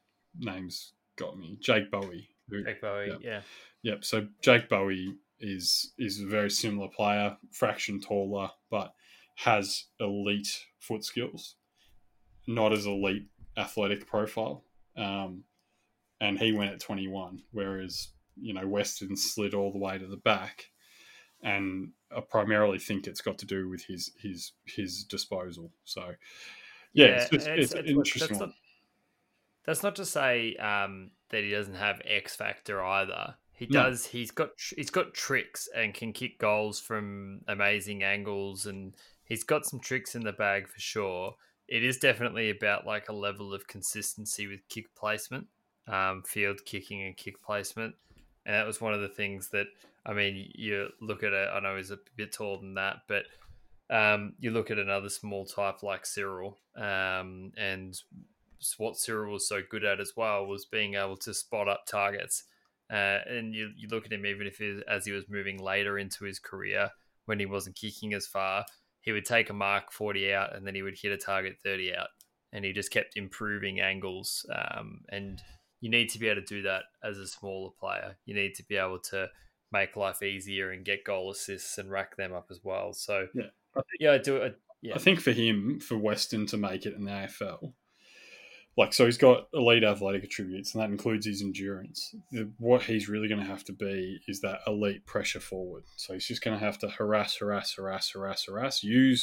names got me. Jake Bowie. Who, Jake Bowie, yep. yeah. Yep. So Jake Bowie is is a very similar player, fraction taller, but has elite foot skills, not as elite athletic profile. Um, and he went at twenty-one, whereas, you know, Weston slid all the way to the back, and I primarily think it's got to do with his his his disposal. So yeah, Yeah, it's it's, it's, it's an it's interesting that's one. not that's not to say um, that he doesn't have X factor either. He No, does. He's got he's got tricks and can kick goals from amazing angles, and he's got some tricks in the bag for sure. It is definitely about like a level of consistency with kick placement, um, field kicking and kick placement, and that was one of the things that, I mean, you look at it. I know he's a bit taller than that, but um, you look at another small type like Cyril, um, and what Cyril was so good at as well was being able to spot up targets. Uh, and you, you look at him, even if he, as he was moving later into his career, when he wasn't kicking as far, he would take a mark forty out and then he would hit a target thirty out. And he just kept improving angles. Um, and you need to be able to do that as a smaller player. You need to be able to make life easier and get goal assists and rack them up as well. So, yeah, I think, yeah, I do it. I Yeah. think for him, for Weston to make it in the A F L, like, so he's got elite athletic attributes, and that includes his endurance. The, what he's really going to have to be is that elite pressure forward. So he's just going to have to harass, harass, harass, harass, harass, use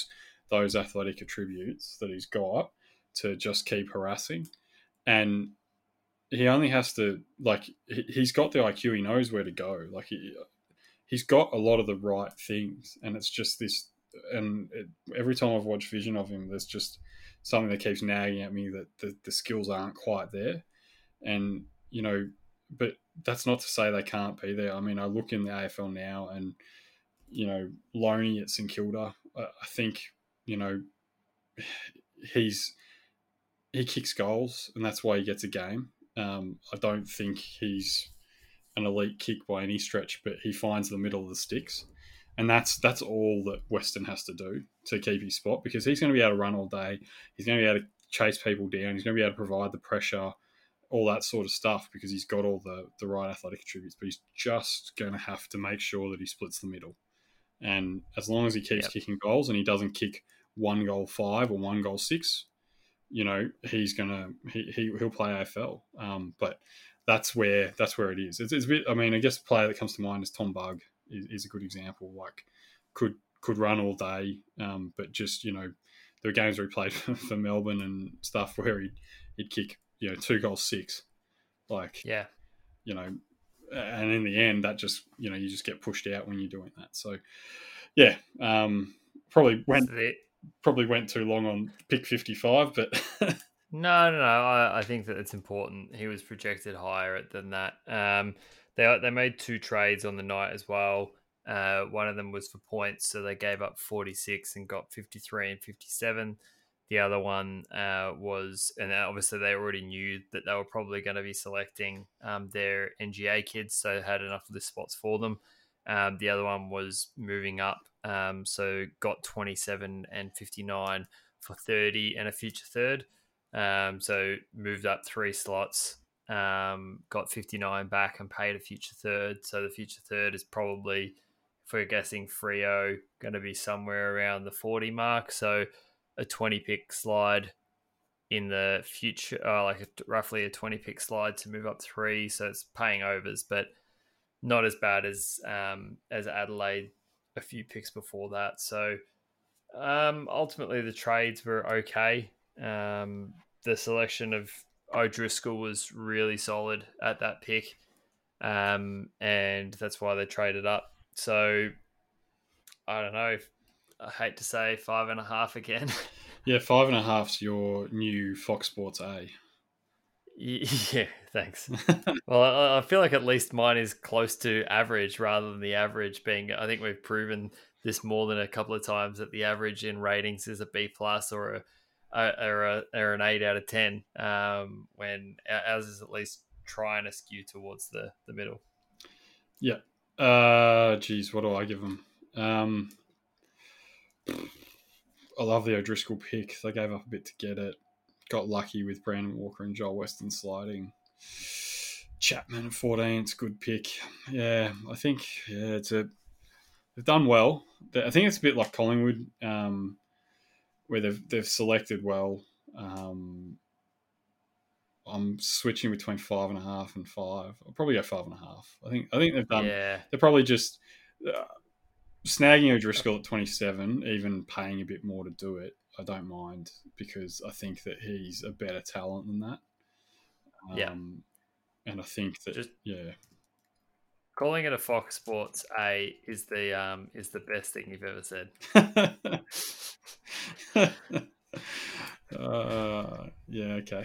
those athletic attributes that he's got to just keep harassing. And he only has to, like, he's got the I Q, he knows where to go. Like, he, he's got a lot of the right things. And it's just this, and it, every time I've watched vision of him, there's just something that keeps nagging at me that the, the skills aren't quite there. And, you know, but that's not to say they can't be there. I mean, I look in the A F L now and, you know, Loney at St Kilda, I, I think, you know, he's, he kicks goals and that's why he gets a game. Um, I don't think he's an elite kick by any stretch, but he finds the middle of the sticks. And that's that's all that Weston has to do to keep his spot, because he's going to be able to run all day. He's going to be able to chase people down. He's going to be able to provide the pressure, all that sort of stuff, because he's got all the, the right athletic attributes. But he's just going to have to make sure that he splits the middle. And as long as he keeps yep. kicking goals and he doesn't kick one goal five or one goal six, you know, he's gonna he, he he'll play A F L. Um, but that's where that's where it is. It's, it's a bit. I mean, I guess the player that comes to mind is Tom Bugg. Is, is a good example. Like, could could run all day, um, but just, you know, there were games where he played for, for Melbourne and stuff where he'd he'd kick, you know, two goals six, like yeah, you know, and in the end that just, you know, you just get pushed out when you're doing that. So yeah, um, probably went. Probably went too long on pick fifty-five, but no, no, no. I, I think that it's important. He was projected higher than that. Um, they they made two trades on the night as well. Uh, one of them was for points, so they gave up forty-six and got fifty-three and fifty-seven. The other one uh, was, and obviously they already knew that they were probably going to be selecting um, their N G A kids, so they had enough list spots for them. Um, the other one was moving up, um, so got twenty-seven and fifty-nine for thirty and a future third. Um, so moved up three slots, um, got fifty-nine back and paid a future third. So the future third is probably, if we're guessing Freo, going to be somewhere around the forty mark. So a twenty pick slide in the future, uh, like a, roughly a twenty pick slide to move up three. So it's paying overs, but not as bad as um, as Adelaide a few picks before that. So um, ultimately the trades were okay. Um, the selection of O'Driscoll was really solid at that pick, um, and that's why they traded up. So I don't know. I hate to say five and a half again. Yeah, five and a half's your new Fox Sports A. Yeah, thanks. Well, I feel like at least mine is close to average rather than the average being. I think we've proven this more than a couple of times that the average in ratings is a B plus or a, a or, a or an eight out of ten. Um, when ours is at least trying to skew towards the the middle. Yeah. Uh, geez, what do I give them? Um, I love the O'Driscoll pick. They gave up a bit to get it. Got lucky with Brandon Walker and Joel Weston sliding. Chapman at fourteen, it's a good pick. Yeah, I think yeah, it's a they've done well. I think it's a bit like Collingwood, um, where they've they've selected well. Um, I'm switching between five and a half and five. I'll probably go five and a half. I think I think they've done. Yeah. They're probably just uh, snagging O'Driscoll at twenty-seven, even paying a bit more to do it. I don't mind, because I think that he's a better talent than that. Um, yeah. And I think that, just yeah. Calling it a Fox Sports A is the um, is the best thing you've ever said. uh, yeah, okay.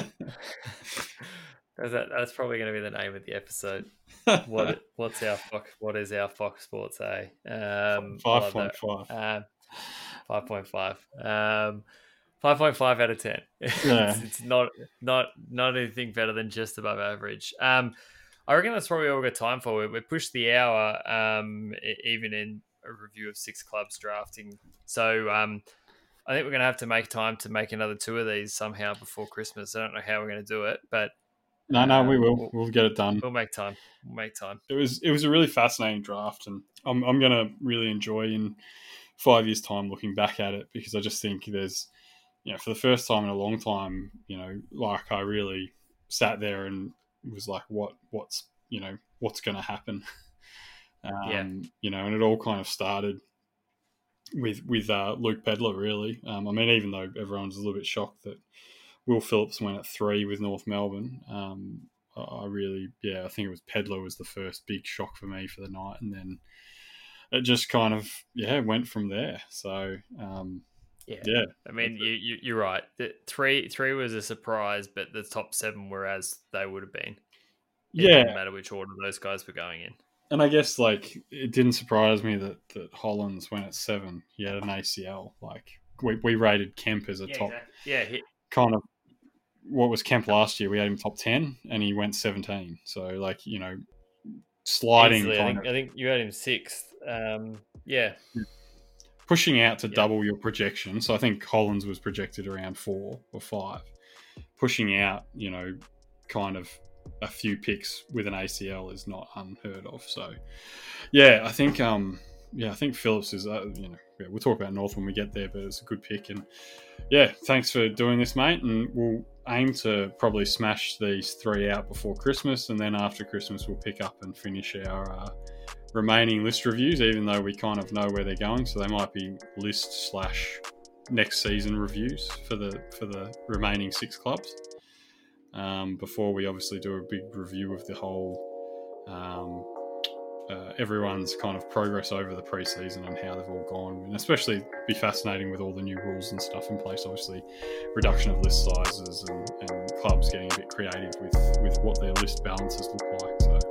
That, that's probably going to be the name of the episode. What what's our Fox? What is our Fox Sports A? Um, five point five. Um, five point five. Um, five point five out of ten. Yeah. it's, it's not not not anything better than just above average. Um, I reckon that's probably all we've got time for. We pushed the hour, um, even in a review of six clubs drafting. So um, I think we're going to have to make time to make another two of these somehow before Christmas. I don't know how we're going to do it, but no, no, um, we will. We'll, we'll get it done. We'll make time. We'll make time. It was it was a really fascinating draft, and I'm I'm going to really enjoy in five years' time looking back at it, because I just think there's, you know, for the first time in a long time, you know, like I really sat there and was like, what what's you know what's going to happen, um, yeah. you know, and it all kind of started with with uh, Luke Pedlar, really. Um, I mean, even though everyone's a little bit shocked that Will Phillips went at three with North Melbourne, um, I really, yeah, I think it was Pedlar was the first big shock for me for the night, and then it just kind of, yeah, went from there. So, um, yeah. yeah. I mean, you, you, you're right. The three three was a surprise, but the top seven were as they would have been. It Yeah. didn't matter which order those guys were going in. And I guess, like, it didn't surprise me that, that Hollins went at seven. He had an A C L. Like, we, we rated Kemp as a yeah, top, exactly. yeah, he, kind of, what was Kemp last year? We had him top ten, and he went seventeen. So, like, you know, sliding easily, kind I think, of. I think you had him sixth. Um, yeah. Pushing out to Yeah. double your projection. So I think Hollins was projected around four or five. Pushing out, you know, kind of a few picks with an A C L is not unheard of. So, yeah, I think, um, yeah, I think Phillips is, uh, you know, yeah, we'll talk about North when we get there, but it's a good pick. And yeah, thanks for doing this, mate. And we'll aim to probably smash these three out before Christmas, and then after Christmas we'll pick up and finish our uh, remaining list reviews, even though we kind of know where they're going. So they might be list slash next season reviews for the for the remaining six clubs. Um, before we obviously do a big review of the whole um, uh, everyone's kind of progress over the preseason and how they've all gone, and especially be fascinating with all the new rules and stuff in place. Obviously, reduction of list sizes and, and clubs getting a bit creative with with what their list balances look like. So.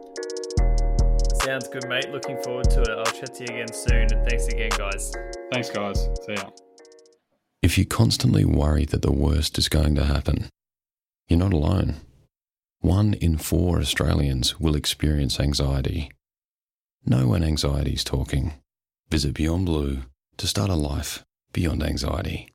Sounds good, mate. Looking forward to it. I'll chat to you again soon. And thanks again, guys. Thanks, guys. See ya. If you constantly worry that the worst is going to happen, you're not alone. One in four Australians will experience anxiety. Know when anxiety is talking. Visit Beyond Blue to start a life beyond anxiety.